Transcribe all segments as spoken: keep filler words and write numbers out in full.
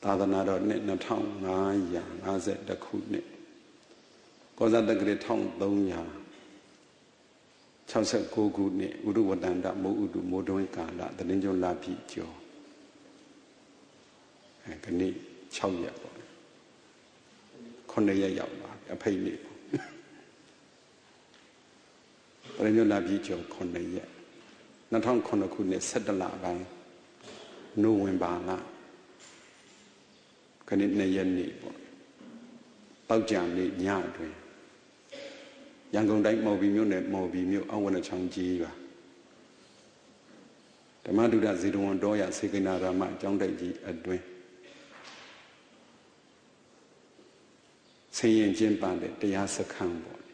သာသနာတော်နှစ်နှစ်ထောင်ငါးရာငါးဆယ်တစ်ခုနှစ်ကောဇာတက္ကရာတစ်ထောင်သုံးရာခြောက်ဆယ်ကိုးခုနှစ်ဥရုဝတ္တန္တမိုးဥတုမိုးတွင်းကာလသတ္တင်ကျွန်းလပြည့်ကျော်အဲဒီနေ့၆ရက်ပေါ့ခုနှစ်ရက်ရောက်ပါအဖိတ်နေ့ပေါ့သတ္တင်ကျွန်းလပြည့်ကျော်ခုနှစ်ရက်နှစ်ထောင်ခုနှစ်ခုနှစ်ဆယ်တလပိုင်းနိုဝင်ဘာလခဏနှစ်ရက်နေ့ပေါ့တောက်ကြံနေ့ညအတွင်းရန်ကုန်တိုင်းမော်ဘီမြို့နယ်မော်ဘီမြို့အဝနချောင်းကြီးပါဓမ္မဒုဒဇေတဝန်တော်ရစေကိနာရာမအကြောင်းတိုက်ကြီးအတွင်းဆင်းရင်ကျင်းပတဲ့တရားစခန်းပေါ့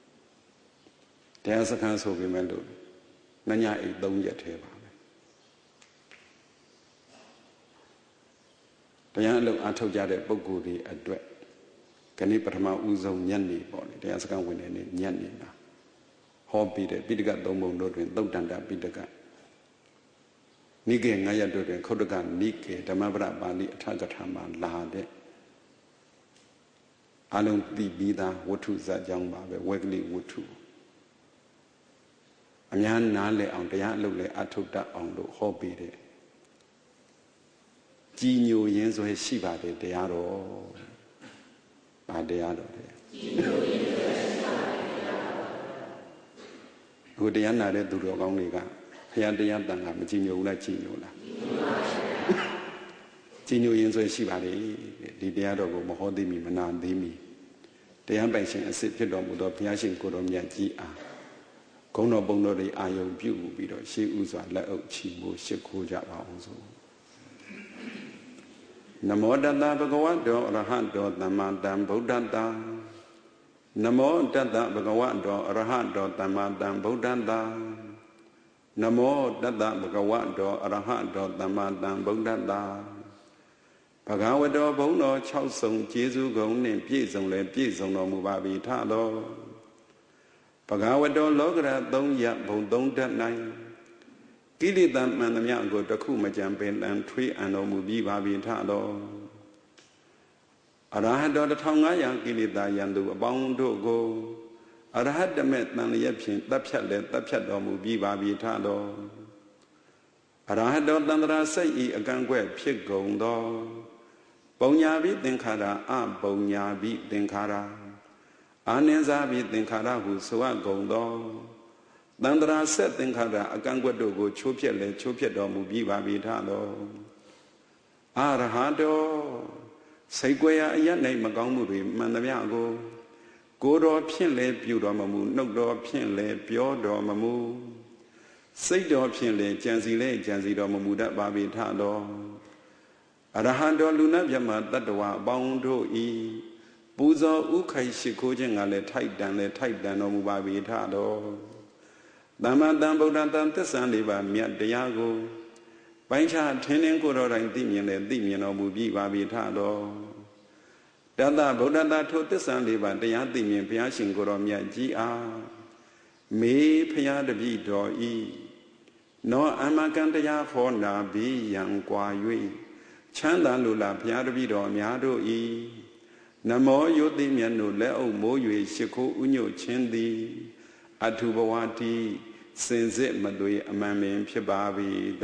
တရားစခန်းဆိုပေမဲ့လို့နညအိတ်သုံးရက်ထဲပါပဲတရားအလုပ်အားထုတ်ကြတဲ့ပုဂ္ဂိုလ်တွေအတွက်ခဏပထမဦးဆုံးညနေပေါ့လေတရားစခန်းဝင်တဲ့နေ့ညနေမှာဟောပြီးတဲ့ပိဋကသုံးပုံတို့တွင်သုတ်တန္တပိဋကနိကေငါးရက်တို့တွင်ခုတ်တကနိကေဓမ္မပဒပါဠိအထကထာမှာလာတဲ့အလုံးသိပြီးသားဝတ္ထုဇာတ်ကြောင်းပါပဲဝေကလိဝတ္ထုအများနားလည်အောင်တရားအလုပ်လည်းအထုတ်တတ်အောင်လို့ဟောပေးတဲ့ကြည်ညိုရင်းစွဲရှိပါတယ်တရားတော်ဗာတရားတော်တဲ့အခုတရားနာတဲ့သူတော်ကောင်းတွေကဘုရားတရားတန်ခါမကြည်ညိုဘူးလားကြည်ညိုလားကြည်ညိုရင်းစွဲရှိပါတယ်ဒီတရားတော်ကိုမဟောသိမီမနာသိမီတရားပိုင်ရှင်အစစ်ဖြစ်တော်မူသောဘုရားရှင်ကိုယ်တော်မြတ်ကြီးအားဂုဏ်တော်ပုံတော်တွေအာယုံပြုပြီးတော့ရှေးဥစွာလက်အုပ်ချီမို့ရှ िख ိုးကြပါအောင်ဆိုနမောတတဗုဒ္ဓဝတ္တောအရဟတောသမ္မာသမ္ဗုဒ္ဓတ္တနမောတတဗုဒ္ဓဝတ္တောအရဟတောသမ္မာသမ္ဗုဒ္ဓတ္တနမောတတဗုဒ္ဓဝတ္တောအရဟတောသမ္မာသမ္ဗုဒ္ဓတ္တဘဂဝတောဘုံတော်၆ဆုံကျေးဇူးကုန်နှင့်ပြည့်စုံလည်းပြည့်စုံတော်မူပါပြီထသောဘဂဝတောလောကရသုံးရဘုံသုံးတတ်၌ကိလေသာမှန်သမျှကိုတခုမကြံပင်တန်ထွေးအံတော်မူပြီးပါပြီထသောအရဟတောတစ်ထောင်ငါးရာကိလေသာယံသူအပေါင်းတို့ကိုအရဟတမေတန်လျက်ဖြင့်တပ်ဖြတ်လည်းတပ်ဖြတ်တော်မူပြီးပါပြီထသောအရဟတောတန္တရာစိတ်ဤအကန့်ကွက်ဖြစ်ကုန်သောပုံညာပိသင်္ခါရအပုံညာပိသင်္ခါရအာနိဇာပိသင်္ခါရဟုဆိုအပ်ကုန်သောတန္တရာဆက်သင်္ခါရအကန့်ကွက်တို့ကိုချိုးဖျက်လဲချိုးဖျက်တော်မူပြီးပါပြီထသောအရဟတောစိတ်ကြွယ်အရ၌မကောင်းမှုတွေမှန်သမျှကိုကိုယ်တော်ဖြင့်လဲပြုတော်မမူနှုတ်တော်ဖြင့်လဲပြောတော်မမူစိတ်တော်ဖြင့်လဲကြံစီလဲကြံစီတော်မမူတတ်ပါပြီထသောအရဟတောလူနာမြတ်မှာတတ္တဝါအပေါင်းတို့ဤပူဇော်ဥခိုက်ရှိခိုးခြင်းကလည်းထိုက်တန်လည်းထိုက်တန်တော်မူပါပြီထသောသမ္မာသမ္ဗုဒ္ဓတန်သစ္စာလေးပါးမြတ်တရားကိုပိုင်းခြားထင်းထင်းကိုယ်တော်တိုင်သိမြင်လည်းသိမြင်တော်မူပြီးပါပြီထသောတတ္တဗုဒ္ဓတာထိုသစ္စာလေးပါးတရားသိမြင်ဘုရားရှင်ကိုယ်တော်မြတ်ကြီးအားမေဖရာတပည့်တော်ဤနောအမကံတရားဟောနာပြီးရန်ကွာ၍ချမ်းသာလိုလားဘုရားတပည့်တော်အများတို့ဤနမောယုတိမြတ်တို့လက်အုပ်မိုး၍ရှ िख ိုးဥညွတ်ခြင်းသည်အထုဘဝတိစင်စစ်မသွေအမှန်ပင်ဖြစ်ပါ၏တ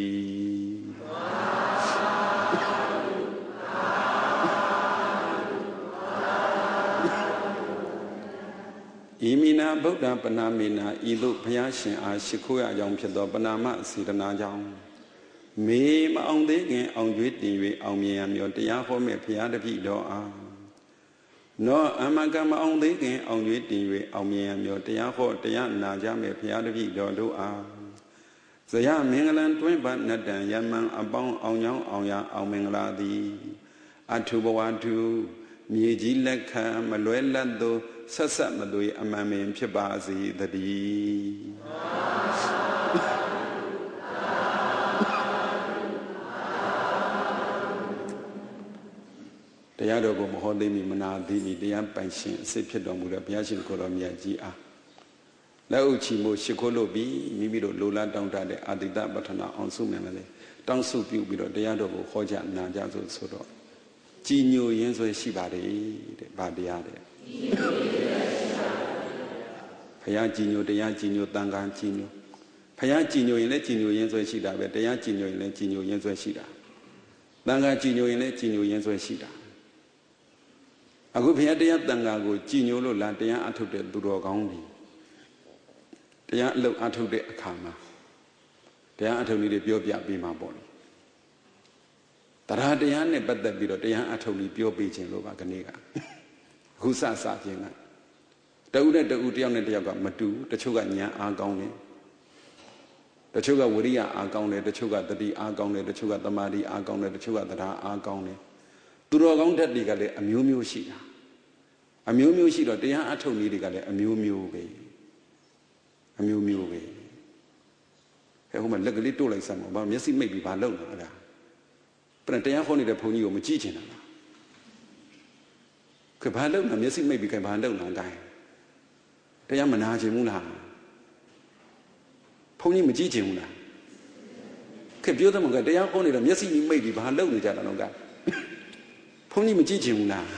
ည်းဣမိနာဗုဒ္ဓပနာမေနာဤသို့ဘုရားရှင်အားရှ िख ိုးရကြောင်းဖြစ်သောပနာမစေတနာကြောင့်မေမအောင်သေးခင်အောင်ကျွေးတင်၍အောင်မြင်ရမည်တရားဟောမဲ့ဘုရားတပည့်တော်အားနောအမကမအောင်သေးခင်အောင်ရွေးတင်၍အောင်မြင်ရမျိုးတရားဟောတရားနာကြမဲ့ဘုရားတပည့်တော်တို့အားဇယမင်္ဂလံတွင်ပါနတ္တံယမံအပေါင်းအောင်ကြောင်းအောင်ရအောင်မင်္ဂလာသည်အထုဘဝတုမြေကြီးလက်ခံမလွဲလတ်သောဆက်ဆက်မသွေအမှန်ပင်ဖြစ်ပါစေတည်းတရားတော်ကိုမဟောသိမီမနာသိမီတရားပိုင်ရှင်အစစ်ဖြစ်တော်မူတဲ့ဘုရားရှင်ကိုယ်တော်မြတ်ကြီးအားလက်ဥချီမို့ရှ िख ိုးလို့ပြီးမိမိတို့လိုလားတောင်းတတဲ့အာတိတပဋ္ဌနာအောင်စုမြင်တယ်တောင်းစုပြုပြီးတော့တရားတော်ကိုဟောကြားနာကြဆိုဆိုတော့ကြည်ညိုရင်းဆွဲရှိပါတယ်တဲ့ဗာတရားတဲ့ဘုရားကြည်ညိုတရားကြည်ညိုတန်ခါကြည်ညိုဘုရားကြည်ညိုရင်လည်းကြည်ညိုရင်းဆွဲရှိတာပဲတရားကြည်ညိုရင်လည်းကြည်ညိုရင်းဆွဲရှိတာတန်ခါကြည်ညိုရင်လည်းကြည်ညိုရင်းဆွဲရှိတာအခုဘုရားတရားတန်ခါကိုကြည်ညိုလို့လားတရားအထုတ်တဲ့သူတော်ကောင်းတွေတရားအလုပ်အထုတ်တဲ့အခါမှာတရားအထုတ်နည်းတွေပြောပြပေးမှာပေါ့လေတရားတရားနဲ့ပတ်သက်ပြီးတော့တရားအထုတ်နည်းပြောပေးခြင်းလို့ပါခဏကအခုစစခြင်းကတဦးနဲ့တဦးတယောက်နဲ့တယောက်ကမတူတချို့ကဉာဏ်အားကောင်းတယ်တချို့ကဝိရိယအားကောင်းတယ်တချို့ကတတိအားကောင်းတယ်တချို့ကသမာဓိအားကောင်းတယ်တချို့ကတရားအားကောင်းတယ်သူတော်ကောင်းတတ်တွေကလည်းအမျိုးမျိုးရှိတာအမျိုးမျိုးရှိတော့တရားအထုတ်နည်းတွေကလည်းအမျိုးမျိုးပဲအမျိုးမျိုးပဲဟဲ့ဟိုမှာလက်ကလေးတို့လိုက်စမ်းပါဘာမျက်စိမိတ်ပြီးဘာလုပ်နေလဲပြန်တရားဟောနေတဲ့ဘုန်းကြီးကိုမကြည့်ချင်တာလားကဘာလုပ်နေမျက်စိမိတ်ပြီးကဘာလုပ်နေတိုင်းတရားမနာချင်ဘူးလားဘုန်းကြီးမကြည့်ချင်ဘူးလားကပြောတယ်မကတရားဟောနေတော့မျက်စိမိတ်ပြီးဘာလုပ်နေကြတာတော့ကဘုန်းကြီးမကြည့်ချင်ဘူးလား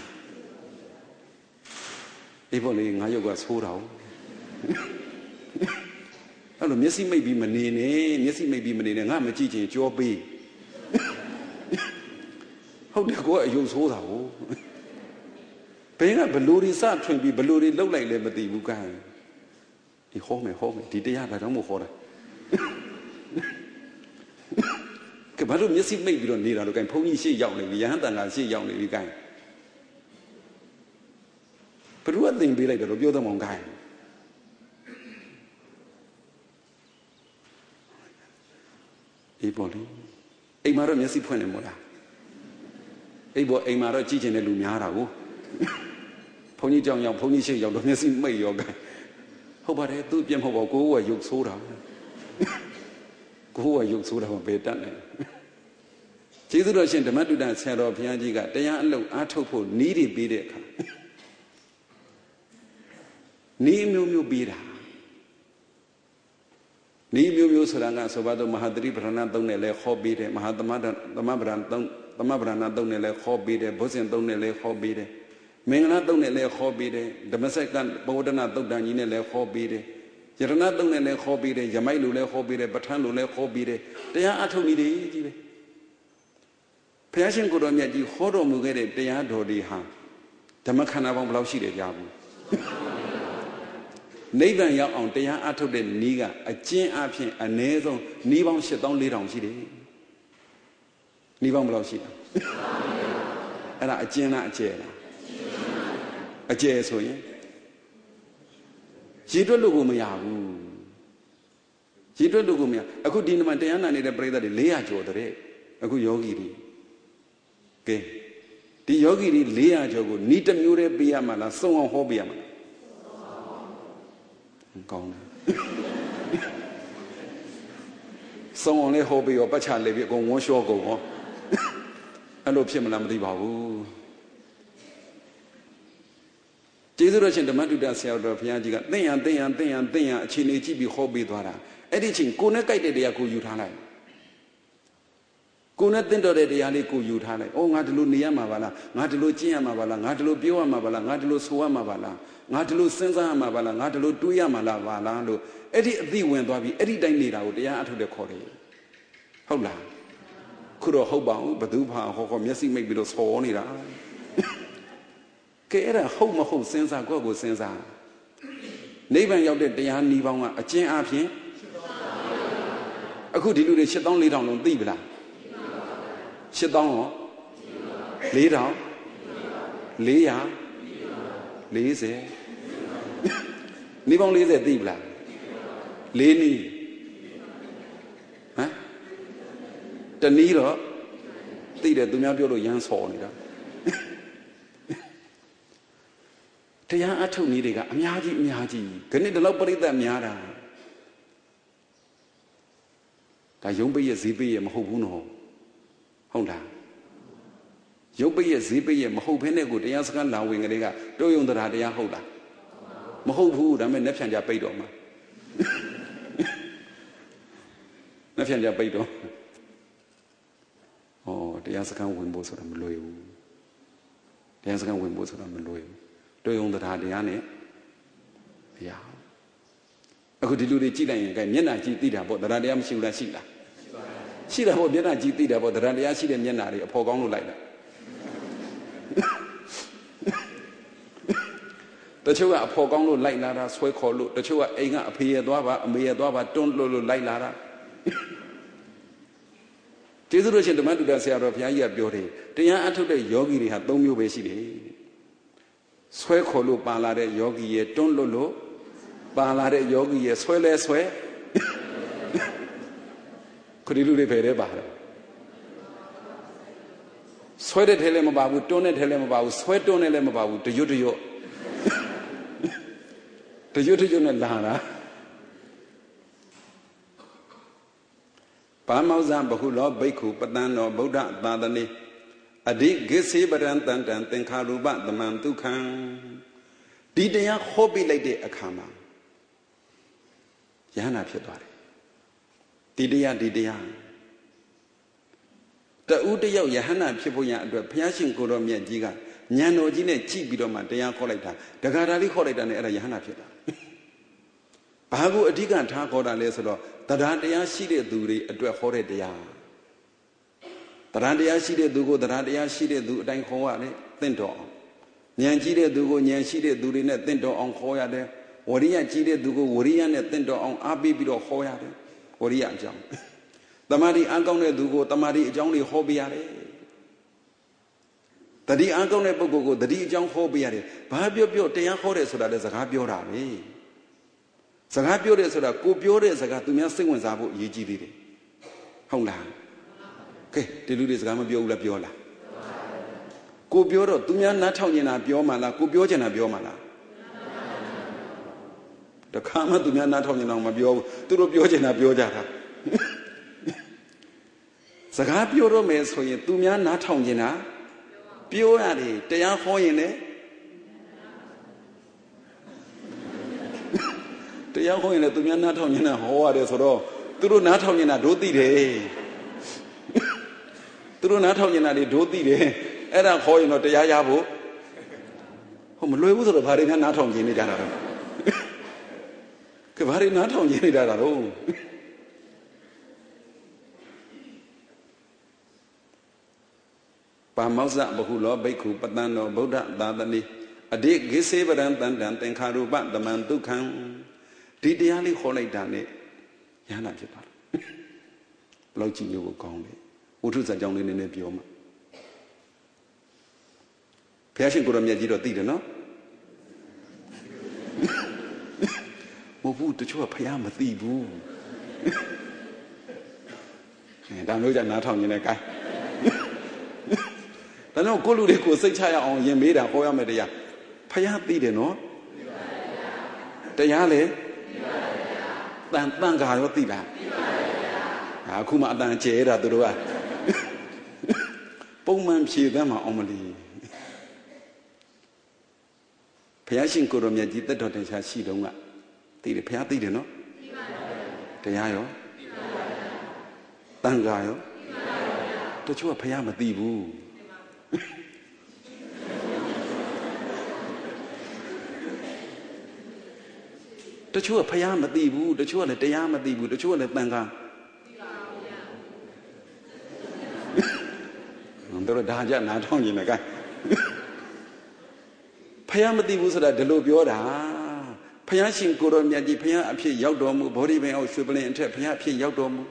အေးပေါ့လေငါရုပ်ကဆိုးတာအဲ့လိုမျက်စိမိတ်ပြီးမနေနဲ့မျက်စိမိတ်ပြီးမနေနဲ့ငါမကြည့်ချင်ကြောပေးဟုတ်တယ်ကိုကအယုံဆိုးတာကိုဘယ်ကဘလူတွေစထွင်ပြီးဘလူတွေလှုပ်လိုက်လဲမသိဘူးကဲဒီဟောမယ်ဟောမယ်ဒီတရားဘာကြောင့်မို့ဟောတာကဘာလို့မျက်စိမိတ်ပြီးတော့နေတာတော့ကဲဘုန်းကြီးရှေ့ရောက်နေပြီယဟန်တန်ကရှေ့ရောက်နေပြီကဲဘယ်သူကသင်ပေးလိုက်တယ်လို့ပြောသမောင်ကဲအေးပေါ်လေအိမ်မှာတော့မျက်စိဖွင့်နေမို့လားအိမ်ပေါ်အိမ်မှာတော့ကြည့်ချင်တဲ့လူများတာကိုဘုန်းကြီးကြောင်ရောက်ဘုန်းကြီးရှိရောက်တော့မျက်စိမိတ်ရောကဲဟုတ်ပါတယ်သူပြတ်မဟုတ်ပါဘူးကိုကရုပ်ဆိုးတာကိုကရုပ်ဆိုးတာဘယ်တတ်လဲကျေးဇူးတော်ရှင်ဓမ္မတုဒ္ဒဆရာတော်ဘုရားကြီးကတရားအလုပ်အားထုတ်ဖို့နည်းတွေပေးတဲ့အခါနည်းမျိုးမျိုးပေးတာနည်းမျိုးမျိုးဆိုတာကဆိုပါတော့မဟာသတိပဋ္ဌာန်သုံးနဲ့လဲခေါ်ပေးတယ်မဟာသမသမဗရဏသုံးသမဗရဏသုံးနဲ့လဲခေါ်ပေးတယ်ဘုဇင်သုံးနဲ့လဲခေါ်ပေးတယ်မင်္ဂလာသုံးနဲ့လဲခေါ်ပေးတယ်ဓမ္မစက္ကဘဝဒနာသုတ်တန်ကြီးနဲ့လဲခေါ်ပေးတယ်ယရဏသုံးနဲ့လဲခေါ်ပေးတယ်ယမိုက်လိုလဲခေါ်ပေးတယ်ပဋ္ဌာန်းလိုလဲခေါ်ပေးတယ်တရားအထုတ်နည်းတွေကြီးပဲဘုရားရှင်ကိုယ်တော်မြတ်ကြီးဟောတော်မူခဲ့တဲ့တရားတော်တွေဟာဓမ္မခန္ဓာပေါင်းဘယ်လောက်ရှိတယ်ကြားဘူးနိဗ္ဗာန်ရောက်အောင်တရားအထုတ်တဲ့နည်းကအကျဉ်းအဖြစ်အ ਨੇ ဆုံးနည်းပေါင်း ရှစ်သောင်းလေးထောင်ရှိတယ်နည်းပေါင်းဘယ်လောက်ရှိလဲအဲ့ဒါအကျဉ်းလားအကျယ်လားအကျယ်ဆိုရင်ရေတွက်လို့ကိုမရဘူးရေတွက်လို့ကိုမရအခုဒီနေ့မှာတရားနာနေတဲ့ပရိသတ်တွေလေးရာကျော်တဲ့အခုယောဂီတွေကဲဒီယောဂီတွေလေးရာကျော်ကိုနီးတစ်မျိုးတည်းပေးရမှာလားစုံအောင်ဟောပေးရမှာလားကောင်းတယ်စုံအောင်လေးဟောပေးရောပတ်ချလေးပြီးအကုန်ဝန်းလျှောကုန်ဟောအဲ့လိုဖြစ်မလားမသိပါဘူးကျေးဇူးတော်ရှင်ဓမ္မတုဒ္ဒဆရာတော်ဘုရားကြီးကသင်ရန်သင်ရန်သင်ရန်သင်ရန်အခြေအနေကြည့်ပြီးဟောပေးသွားတာအဲ့ဒီချိန်ကိုနဲ့ကြိုက်တဲ့တရားကိုယူထားလိုက်ကိုနဲ့သင်တော်တဲ့တရားလေးကိုယူထားလိုက်။အော်ငါဒီလိုနေရမှာပါလား။ငါဒီလိုကျင့်ရမှာပါလား။ငါဒီလိုပြောရမှာပါလား။ငါဒီလိုဆိုရမှာပါလား။ငါဒီလိုစဉ်းစားရမှာပါလား။ငါဒီလိုတွေးရမှာလားပါလားလို့အဲ့ဒီအသိဝင်သွားပြီးအဲ့ဒီတိုင်းနေတာကိုတရားအထုတ်တဲ့ခေါ်တယ်။ဟုတ်လား။ခုတော့ဟုတ်ပါဘူးဘသူဖာဟောဟောမျက်စိမိတ်ပြီးတော့ဆော်နေတာ။ကဲအဲ့ဒါဟုတ်မဟုတ်စဉ်းစားကိုယ့်ကိုစဉ်းစား။နိဗ္ဗာန်ရောက်တဲ့တရားဤပေါင်းကအကျဉ်းအပြင်အခုဒီလူတွေ ရှစ်သောင်းလေးထောင်လုံးသိပြီလားရှစ်သောင်းရောလေးထောင်လေးရာလေးဆယ်နေပေါင်းလေးဆယ်သိပြီလားလေးနည်းဟမ်တနည်းတော့သိတယ်သူများပြောလို့ရမ်းဆော်နေတာတရားအထုတ်နည်းတွေကအများကြီးအများကြီးခဏဒီလောက်ပြိဿများတာဒါယုံပိရဲ့ဈေးပိရဲ့မဟုတ်ဘူးနော်ဟုတ်လားယုံပိရဲ့ဈေးပိရဲ့မဟုတ်ဘဲနဲ့ကိုတရားစကားလာဝင်ကလေးကတိုးယုံတရားတရားဟုတ်လားမဟုတ်ဘူးဒါပေမဲ့နှက်ဖြန်ကြပိတ်တော့မှာနှက်ဖြန်ကြပိတ်တော့တရားစခန်းဝင်ဖို့ဆိုတာမလွယ်ဘူးတရားစခန်းဝင်ဖို့ဆိုတာမလွယ်ဘူးတွေ့ုံတရားတရားနဲ့မရဘူးအခုဒီလူတွေကြည့်လိုက်ရင်ကဲမျက်နှာကြည့်သိတာပေါ့တရားတရားမရှိဘူးလားရှိလားရှိတာပေါ့မျက်နှာကြည့်သိတာပေါ့တရားတရားရှိတဲ့မျက်နှာတွေအဖော်ကောင်းလို့လိုက်တာတချို့ကအဖော်ကောင်းလို့လိုက်လာတာဆွဲခေါ်လို့တချို့ကအိမ်ကအဖေရသွားပါအမေရသွားပါတွန်းလို့လို့လိုက်လာတာကျေးဇူးတော်ရှင်ဓမ္မတူတာဆရာတော်ဘုရားကြီးကပြောတယ်တရားအထုတ်တဲ့ယောဂီတွေဟာ၃မျိုးပဲရှိတယ်ဆွဲခေါ်လို့ပါလာတဲ့ယောဂီရဲ့တွန်းလို့လို့ပါလာတဲ့ယောဂီရဲ့ဆွဲလဲဆွဲခရီးလူတွေဖယ်တဲ့ပါတယ်ဆွဲတဲ့ထဲလည်းမပါဘူးတွန်းတဲ့ထဲလည်းမပါဘူးဆွဲတွန်းတဲ့လည်းမပါဘူးတရွတ်တရွတ်တရွတ်တရွတ်နဲ့လာတာပါမောဇဘဟုလောဘိက္ခုပတံနောဗုဒ္ဓသာသနေအဓိဂစ္စေပရံတန်တံသင်္ခါရူပသမံဒုက္ခံဒီတရားဟောပြလိုက်တဲ့အခါမှာယဟနာဖြစ်သွားတယ်ဒီတရားဒီတရားတူတယောက်ယဟနာဖြစ်ဖို့ရအတွက်ဘုရားရှင်ကိုယ်တော်မြတ်ကြီးကဉာဏ်တော်ကြီးနဲ့ကြည့်ပြီးတော့မှတရားခေါ်လိုက်တာဒဂါတာလေးခေါ်လိုက်တာနဲ့အဲ့ဒါယဟနာဖြစ်တာဘာကိုအဓိကထားခေါ်တာလဲဆိုတော့တရားတရားရှိတဲ့သူတွေအတွက်ဟောတဲ့တရားတရားတရားရှိတဲ့သူကိုတရားတရားရှိတဲ့သူအတိုင်းခေါ်ရတယ်သင့်တော်အောင်ဉာဏ်ကြီးတဲ့သူကိုဉာဏ်ရှိတဲ့သူတွေနဲ့သင့်တော်အောင်ခေါ်ရတယ်ဝရိယကြီးတဲ့သူကိုဝရိယနဲ့သင့်တော်အောင်အားပေးပြီးတော့ဟောရတယ်ဝရိယအကြောင်းတမာတိအားကောင်းတဲ့သူကိုတမာတိအကြောင်းတွေဟောပေးရတယ်တတိအားကောင်းတဲ့ပုဂ္ဂိုလ်ကိုတတိအကြောင်းဟောပေးရတယ်ဘာပြောပြောတရားဟောတယ်ဆိုတာလည်းစကားပြောတာပဲစကားပြောတယ်ဆိုတာကိုပြောတဲ့စကားသူများစိတ်ဝင်စားဖို့အရေးကြီးသေးတယ်ဟုတ်လားကဲဒီလူတွေစကားမပြောဘူးလားပြောလားကိုပြောတော့သူများနားထောင်နေတာပြောမှလားကိုပြောချင်တာပြောမှလားတခါမှသူများနားထောင်နေတာမပြောဘူးသူတို့ပြောချင်တာပြောကြတာစကားပြောတော့မယ်ဆိုရင်သူများနားထောင်နေတာပြောရတယ်တရားဟောရင်လည်းတရားဟောရင်လည်းသူများနားထောင်နေတာဟောရတယ်ဆိုတော့သူတို့နားထောင်နေတာဒိုးသိတယ်သူတို့နားထောင်နေတာတွေဒိုးသိတယ်အဲ့ဒါခေါ်ရင်တော့တရားရဖို့ဟောမလွယ်ဘူးဆိုတော့ဘာတွေများနားထောင်နေကြတာတော့ကဘာတွေနားထောင်နေကြတာတော့ပါမောဇဘဟုလောဘိက္ခုပတံနောဗုဒ္ဓသာသနေအဓိဂစ္စေပရံတန်တံသင်္ခါရူပသမံဒုက္ခံဒီတရားလေးခေါ်လိုက်တာနဲ့ယဟနာဖြစ်သွားတယ်ဘလောက်ကြည့်လို့ကောင်းလေဝုထုဇာကြောင့်လေးနည်းနည်းပြောမှာဘုရားရှင်ကိုယ်တော်မြတ်ကြီးတော့သိတယ်နော်မဟုတ်ဘူးတချို့ကဘုရားမသိဘူးအဲဒါမျိုးကြနားထောင်နေတယ်ကိုင်းဒါကြောင့်ကိုလူတွေကိုစိတ်ချရအောင်ရင်မေးတာဟောရမယ်တရားဘုရားသိတယ်နော်တရားလေတန်တန်ခါရောသိလားအခုမှအတန်ကျဲတာသူတို့ကပုံမှန်ဖြေသမ်းမှာအောင်မလီဘုရားရှင်ကိုယ်တော်မြတ်ကြီးတက်တော်တင်ရှားရှိတုန်းကသိတယ်ဘုရားသိတယ်နော်တရားရောတန်ခါရောတချို့ကဘုရားမသိဘူးတချို့ကဘုရားမသိဘူးတချို့ကလည်းတရားမသိဘူးတချို့ကလည်းတန်ခါတို့ဒါကြနားထောင်နေတယ်ကဲဘုရားမသိဘူးဆိုတာဒီလိုပြောတာဘုရားရှင်ကိုယ်တော်မြတ်ကြီးဘုရားအဖြစ်ရောက်တော်မူဗောဓိပင်အောင်ရွှေပလင်အထက်ဘုရားအဖြစ်ရောက်တော်မူ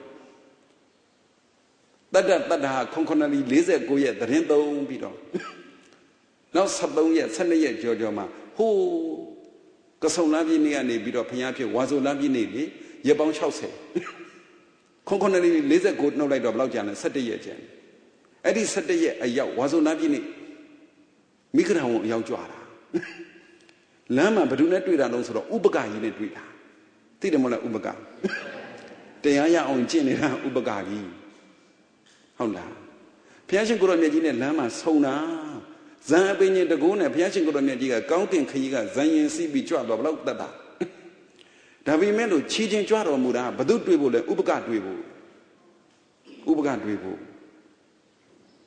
တတ္တတတ္တာခွန်ခွန်လီ၄၉ရက်သတင်းသုံးပြီးတော့နောက်၁၃ရက်၁၂ရက်ကြော်ကြော်မှာဟိုးကဆုံလမ်းပြည်နေ့ကနေပြီးတော့ဘုရားဖြစ်ဝါဆိုလမ်းပြည်နေ့လေရက်ပေါင်း၆၀ခွန်ခွန်လီ၄၉နှုတ်လိုက်တော့ဘယ်လောက်ကြာလဲ၁၁ရက်ကြာအဲ့ဒီ၁၁ရက်အရောက်ဝါဆိုလမ်းပြည်နေ့မိဂရဝံအရောက်ကြွတာလမ်းမှာဘယ်သူနဲ့တွေ့တာလဲဆိုတော့ဥပကကြီးနဲ့တွေ့တာသိတယ်မဟုတ်လားဥပကတရားရအောင်ကျင့်နေတာဥပကကြီးဟုတ်လားဘုရားရှင်ကိုရောမြတ်ကြီးနဲ့လမ်းမှာဆုံတာဇံအပင်ကြီးတကူနဲ့ဘုရားရှင်ကိုရောမြတ်ကြီးကကောင်းကင်ခရီးကဇံရင်စီးပြီးကြွတော့ဘလောက်တတ်တာဒါပေမဲ့လို့ချီချင်းကြွတော်မူတာဘယ်သူတွေ့ဖို့လဲဥပကတွေ့ဖို့ဥပကတွေ့ဖို့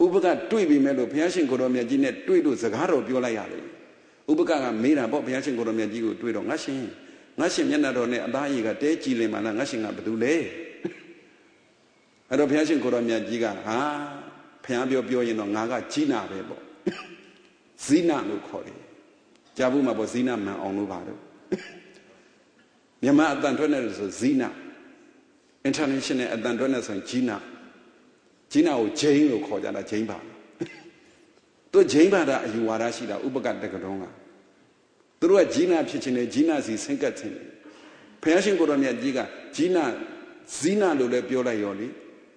ဥပကတွေ့ပြီမဲ့လို့ဘုရားရှင်ကိုတော်မြတ်ကြီးနဲ့တွေ့လို့စကားတော်ပြောလိုက်ရတယ်ဥပကကမေးတာပေါ့ဘုရားရှင်ကိုတော်မြတ်ကြီးကိုတွေ့တော့ငါရှင်ငါရှင်မျက်နှာတော်နဲ့အသားရည်ကတဲကြည်လင်မှလားငါရှင်ကဘာတူလဲအဲ့တော့ဘုရားရှင်ကိုတော်မြတ်ကြီးကဟာဘုရားပြောပြောရင်တော့ငါကကြီးနာပဲပေါ့ဇိနလို့ခေါ်တယ်ကြားဘူးမှာပေါ့ဇိနမန်အောင်လို့ပါတော့မြန်မာအတန်ထွက်နေလို့ဆိုဇိန international အတန်ထွက်နေဆိုရင်ဂျီနာဂျီနာကိုဂျိန်းလို့ခေါ်ကြတာဂျိန်းပါသူဂျိန်းပါတာအယူဝါဒရှိတာဥပကတက္ကသိုလ်ကသူတို့ကဂျီနာဖြစ်ခြင်းနဲ့ဂျီနာစီဆင့်ကပ်ခြင်းဘုရားရှင်ကိုတော်မြတ်ကြီးကဂျီနာဇီနာလို့လည်းပြောလိုက်ရောလေ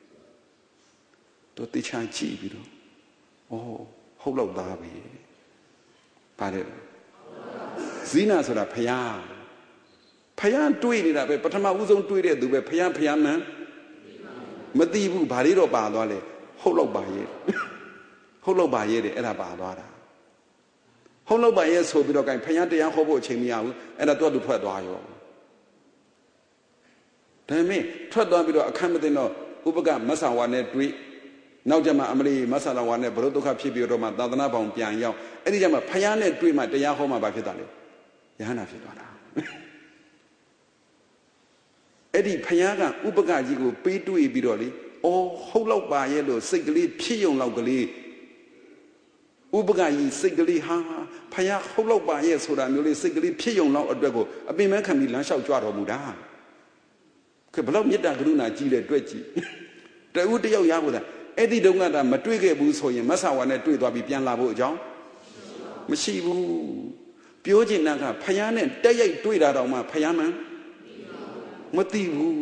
သူတေချာကြည့်ပြီးတော့ဩဟုတ်တော့သားပဲပါတယ်ဇီနာဆိုတာဘုရားဘုရားတွေးနေတာပဲပထမဦးဆုံးတွေးတဲ့သူပဲဘုရားဘုရားမှန်မသိဘူးဘာလေးတော့ပါသွားလဲဟုတ်တော့ပါရဲ့ဟုတ်တော့ပါရဲ့တဲ့အဲ့ဒါပါသွားတာဟုတ်တော့ပါရဲ့ဆိုပြီးတော့ gain ဘုရားတရားဟောဖို့အချိန်မရဘူးအဲ့ဒါတော့သူထွက်သွားရောဒါပေမဲ့ထွက်သွားပြီးတော့အခက်မသိတော့ဥပကမဆာဝါနဲ့တွေးနောက်ကျမှအမလီမဆာဝါနဲ့ဘလို့ဒုက္ခဖြစ်ပြီးတော့မှသာသနာပေါင်းပြန်ရောက်အဲ့ဒီကျမှဘုရားနဲ့တွေးမှတရားဟောမှဘာဖြစ်တာလဲယဟန္တာဖြစ်သွားတာအဲ့ဒီဘုရားကဥပကကြီးကိုပေးတွေ့ပြီးတော့လေအော်ဟုတ်လောက်ပါရဲ့လို့စိတ်ကလေးဖြစ်ယုံလောက်ကလေးဥပကကြီးစိတ်ကလေးဟာဘုရားဟုတ်လောက်ပါရဲ့ဆိုတာမျိုးလေးစိတ်ကလေးဖြစ်ယုံလောက်အတွက်ကိုအပင်မဲခံပြီးလမ်းလျှောက်ကြွတော်မူတာကဲဘလောက်မေတ္တာကရုဏာကြီးတဲ့တွေ့ကြည့်တဦးတယောက်ရဖို့တာအဲ့ဒီတုန်းကတည်းကမတွေ့ခဲ့ဘူးဆိုရင်မဆာဝါနဲ့တွေ့သွားပြီးပြန်လာဖို့အကြောင်းမရှိဘူးပြောချင်တာကဘုရားနဲ့တက်ရိုက်တွေ့တာတော့မှဘုရားမှန်မသိဘူး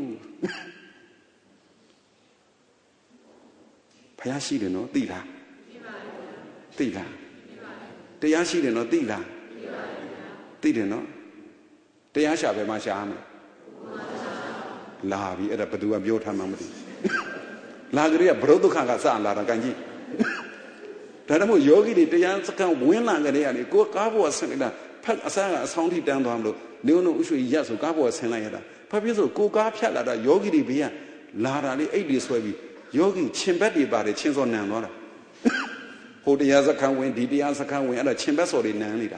ဘုရားရှိတယ်နော်သိလားသိလားတရားရှိတယ်နော်သိလားသိတယ်နော်တရားရှာပဲမှရှာရမယ်လာပြီအဲ့ဒါဘယ်သူကပြောထားမှမသိလာကြရဘရုဒ္ဓခါကစလာတာကန်ကြီးဒါတမို့ယောဂီတွေတရားစကန်ဝင်လာကြတဲ့ကနေကိုကားပေါ်ဆင်းနေတာဖက်အစားကအဆောင်ထိတန်းသွားမလို့နေုံတို့ဥရွှေရက်ဆိုကားပေါ်ဆင်းလိုက်ရတာဘာဖြစ်လို့ကိုကားဖြတ်လာတာယောဂီတွေဘေးကလာတာလေအိတ်တွေဆွဲပြီးယောဂီချင်းဘက်တွေပါတယ်ချင်းစောနံသွားတာဟိုတရားစခန်းဝင်ဒီတရားစခန်းဝင်အဲ့ဒါချင်းဘက်စော်တွေနံနေတာ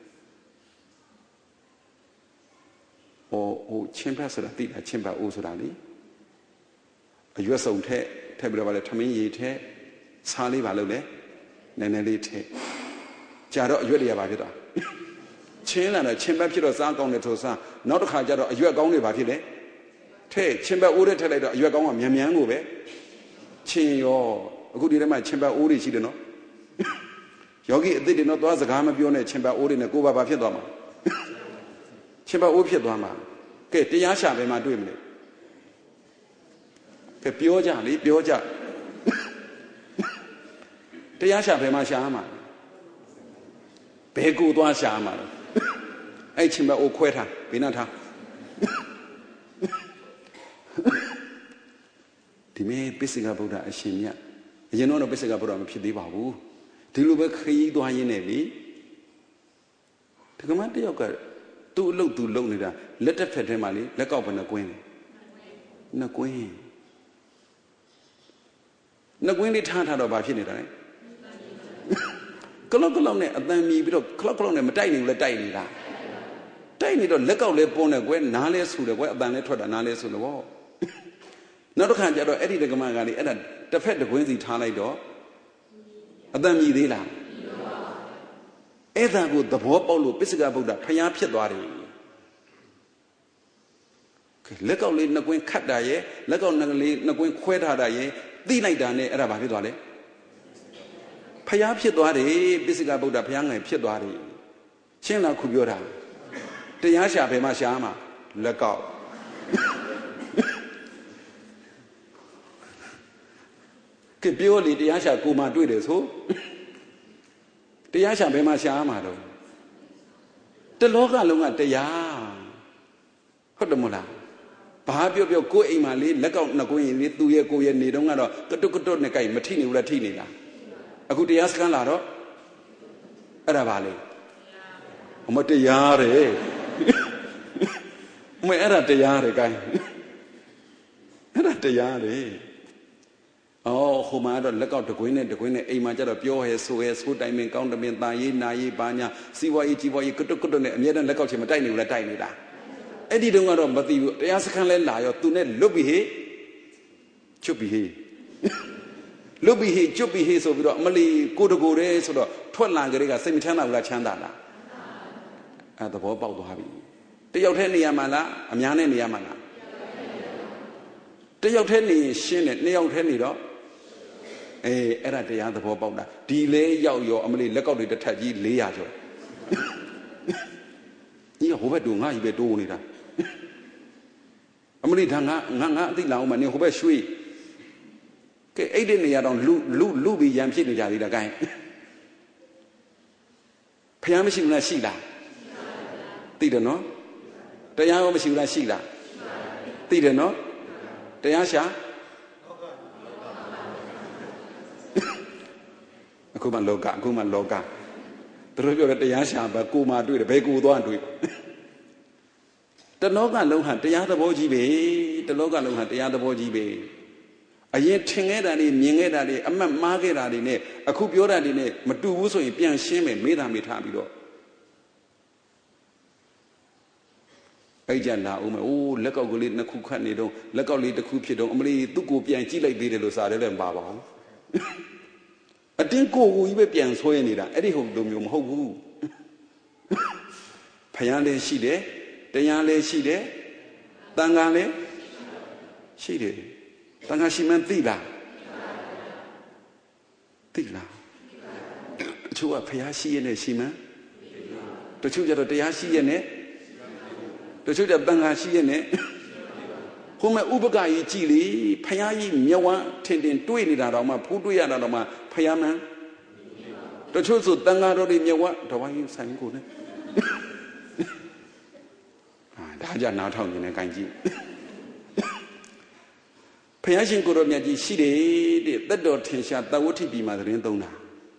ဟိုဟိုချင်းဘက်ဆိုတာတိတာချင်းဘက်အိုးဆိုတာလေအရွက်စုံထက်ထက်ပြီးတော့ဗါလေထမင်းရည်ထက်စားလေးပါလို့လေနည်းနည်းလေးထက်ကြာတော့အရွက်တွေကပါဖြစ်သွားချင်းလာတော့ချင်းဘက်ဖြစ်တော့စားကောင်းတယ်ထိုစားနောက်တစ်ခါကျတော့အရွက်ကောင်းတွေပါဖြစ်တယ်ထဲချင်းဘက်အိုးတွေထက်လိုက်တော့အရွက်ကောင်းကမြန်မြန်ကိုပဲချင်းရောအခုဒီထဲမှာချင်းဘက်အိုးတွေရှိတယ်နော်ယောဂီအသစ်တွေတော့သွားစကားမပြောနဲ့ချင်းဘက်အိုးတွေနဲ့ကိုယ်ပါပါဖြစ်သွားမှာချင်းဘက်အိုးဖြစ်သွားမှာကဲတရားရှာပဲမှတွေ့မလဲကဲပြောကြလေပြောကြတရားရှာပဲမှရှာမှာဘယ်ကိုသွားရှာမှာလဲအဲ့ချင်းဘက်အိုးခွဲထားဘေးနားထားဒီမေပိစိကဗုဒ္ဓအရှင်မြတ်အရင်တော့ပိစိကဗုဒ္ဓမဖြစ်သေးပါဘူးဒီလိုပဲခရီးသွားရင်းနဲ့လေဒီကမတယောက်ကသူ့အလုပ်သူလုပ်နေတာလက်တစ်ဖက်ထဲမှာလေလက်ကောက်ဘယ်နှကွင်းလဲနှစ်ကွင်းနှစ်ကွင်းလေးထားထားတော့ဘာဖြစ်နေတာလဲကလောက်ကလောက်နဲ့အတန်မြည်ပြီးတော့ကလောက်ကလောက်နဲ့မတိုက်နိုင်ဘူးလဲတိုက်နေတာတိုက်နေတော့လက်ကောက်လဲပုံတယ်ကွယ်နားလဲဆူတယ်ကွယ်အတန်လဲထွက်တာနားလဲဆူတယ်ဗောနောက်တစ်ခါကျတော့အဲ့ဒီတက္ကမကလေအဲ့ဒါတစ်ဖက်တစ်ကွင်းစီထားလိုက်တော့အတန်မြည်သေးလားအဲ့ဒါကိုသဘောပေါက်လို့ပိစိကဗုဒ္ဓဖျားဖြစ်သွားတယ်လက်ကောက်လေးနှစ်ကွင်းခတ်တာရဲ့လက်ကောက်နှစ်လေးနှစ်ကွင်းခွဲထားတာရဲ့သိလိုက်တာနဲ့အဲ့ဒါဘာဖြစ်သွားလဲဖျားဖြစ်သွားတယ်ပိစိကဗုဒ္ဓဖျားငယ်ဖြစ်သွားတယ်ရှင်းလားခုပြောတာတရားရှာဘယ်မှာရှာမှာလက်ကောက်ကပြောလေတရားရှာကိုမှတွေ့တယ်ဆိုတရားရှာဘယ်မှာရှာမှာတော့တလောကလုံးကတရားဟုတ်တယ်မို့လားဘာပြောပြောကိုယ်အိမ်မှာလေလက်ကောက်နှစ်ကွင်းရင်လေသူရဲ့ကိုယ်ရဲ့နေတော့ကတော့ကတုတ်ကတုတ်နဲ့ကြိုက်မထိနေဘူးလားထိနေလားအခုတရားစခန်းလာတော့အဲ့ဒါပါလေအမတရားတယ်မအဲ့ဒါတရားတယ်ကြိုက်အဲ့ဒါတရားတယ်အော်ဟိုမှာတော့လက်ကောက်တကွင်းနဲ့တကွင်းနဲ့အိမ်မှာကျတော့ပြောဟဲဆိုဟဲဆိုတိုင်မင်ကောင်းတမင်ตายရေးနာရေးဘာညာစီဝါရေးကြီးပွားရေးကတွတ်ကတွတ်နဲ့အမြဲတမ်းလက်ကောက်ချင်မတိုက်နေဘူးလားတိုက်နေတာအဲ့ဒီတုန်းကတော့မသိဘူးတရားစခန်းလဲလာရောသူနဲ့လွတ်ပြီးဟေးချွတ်ပြီးဟေးလွတ်ပြီးဟေးချွတ်ပြီးဟေးဆိုပြီးတော့အမလီကိုတကိုယ်တည်းဆိုတော့ထွက်လာကြတဲ့ကစိတ်မချမ်းသာဘူးလားချမ်းသာလားအဲ့သဘောပေါက်သွားပြီတယောက်တည်းနေရမှာလားအများနဲ့နေရမှာလားတယောက်တည်းနေရင်ရှင်းတယ်နှစ်ယောက်တည်းနေတော့အေးအဲ့ဒါတရားသဘောပေါက်တာဒီလဲရောက်ရောအမလီလက်ကောက်တွေတစ်ထပ်ကြီး၄ရာကျော်ဒီဟိုဘက်တူငါကြီးပဲတိုးနေတာအမလီဒါငါငါငါအသိလာအောင်မနေဟိုဘက်ရွှေ့ကဲအဲ့ဒီနေရာတော့လူလူလူပြီးရံဖြစ်နေကြသေးတာ gain ဖျားမရှိဘူးလားရှိလားသိတယ်နော်တရားရောမရှိဘူးလားရှိလားသိတယ်နော်တရားရှာအခုမှလောကအခုမှလောကသူတို့ပြောတဲ့တရားရှာပဲကိုမှတွေ့တယ်ဘယ်ကိုသွားတွေ့တလောကလုံးဟာတရားသဘောကြီးပဲတလောကလုံးဟာတရားသဘောကြီးပဲအရင်ထင်ခဲ့တာတွေမြင်ခဲ့တာတွေအမှတ်မှားခဲ့တာတွေနဲ့အခုပြောတာတွေနဲ့မတူဘူးဆိုရင်ပြန်ရှင်းမယ်မေးတာမေးထားပြီးတော့အဲ့ကြလာဦးမယ်အိုးလက်ကောက်ကလေးနှစ်ခုခတ်နေတော့လက်ကောက်လေးတစ်ခုဖြစ်တော့အမလီသူ့ကိုပြန်ကြည့်လိုက်သေးတယ်လို့စားတယ်လည်းမပါပါဘူးအတင်းကိုကိုကြီးပဲပြန်ဆွဲနေတာအဲ့ဒီဟုတ်လိုမျိုးမဟုတ်ဘူးဖယားလည်းရှိတယ်တရားလည်းရှိတယ်တန်ခါလည်းရှိတယ်တန်ခါရှိမှန်းသိလားသိလားတချို့ကဖယားရှိရနဲ့ရှိမှန်းတချို့ကျတော့တရားရှိရနဲ့တချို့ကျတန်ခါရှိရနဲ့ဟိုမဲ့ဥပက္ခကြီးကြည်လေဖယားကြီးမြဝန်းထင်တင်တွေးနေတာတော့မှဖူးတွေးရတာတော့မှဖယားမှန်းတချို့ဆိုတန်ခါတော်တွေမြဝန်းတော်ဝိုင်းဆိုင်ကိုနဲ့အာဒါကြနားထောင်နေတယ်ကိုင်ကြီးဖယားရှင်ကိုရောမြတ်ကြီးရှိတယ်တဲ့သက်တော်ထင်ရှားတဝဋ္ဌိပြည်မှာသတင်းသုံးတာ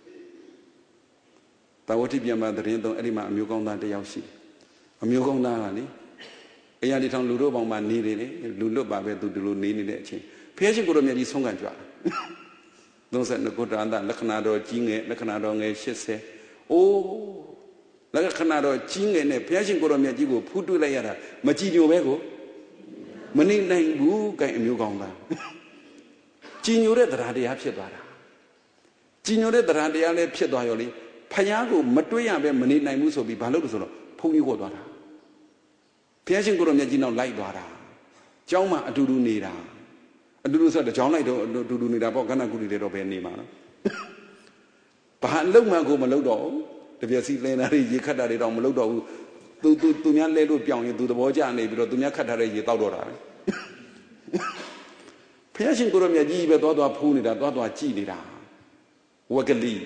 တဝဋ္ဌိပြည်မှာသတင်းသုံးအဲ့ဒီမှာအမျိုးကောင်းသားတယောက်ရှိအမျိုးကောင်းသားကလေအရာဒီထောင်လူတို့ပေါင်းမှာနေတယ်လေလူလွတ်ပါပဲသူဒီလိုနေနေတဲ့အချိန်ဖယားရှင်ကိုရောမြတ်ကြီးဆုံးခံကြွားသုံးဆယ်နှစ်ခုတန်းသားလက္ခဏာတော်ကြီးငယ်လက္ခဏာတော်ငယ်ရှစ်ဆယ်အိုးလက္ခဏာတော်ကြီးငယ်နဲ့ဘုရားရှင်ကိုရောမြတ်ကြီးကိုဖူးတွေ့လိုက်ရတာမကြည်ညိုပဲကိုမနေနိုင်ဘူးကဲအမျိုးကောင်းသားကြည်ညိုတဲ့တရားတရားဖြစ်သွားတာကြည်ညိုတဲ့တရားတရားလည်းဖြစ်သွားရောလေဘုရားကိုမတွေ့ရပဲမနေနိုင်ဘူးဆိုပြီးဘာလို့လဲဆိုတော့ဖုန်းကြီးကိုသွားတာဘုရားရှင်ကိုရောမြတ်ကြီးနောက်လိုက်သွားတာကျောင်းမှာအတူတူနေတာအတူတူဆိုတော့ကြောင်းလိုက်တော့အတူတူနေတာပေါ့ကဏ္ဍကုတိတွေတော့ဘယ်နေမှာနော်ဘာအလုံးမှကိုမလုပ်တော့တပြက်စီလဲတာတွေရေခတ်တာတွေတော့မလုပ်တော့ဘူးသူသူသူများလဲလို့ပြောင်းရင်သူသဘောကျနေပြီးတော့သူများခတ်ထားတဲ့ရေတောက်တော့တာပဲဘုရားရှင်ကိုရောမြတ်ကြီးပဲသွားသွားဖူးနေတာသွားသွားကြည်နေတာဝကလီ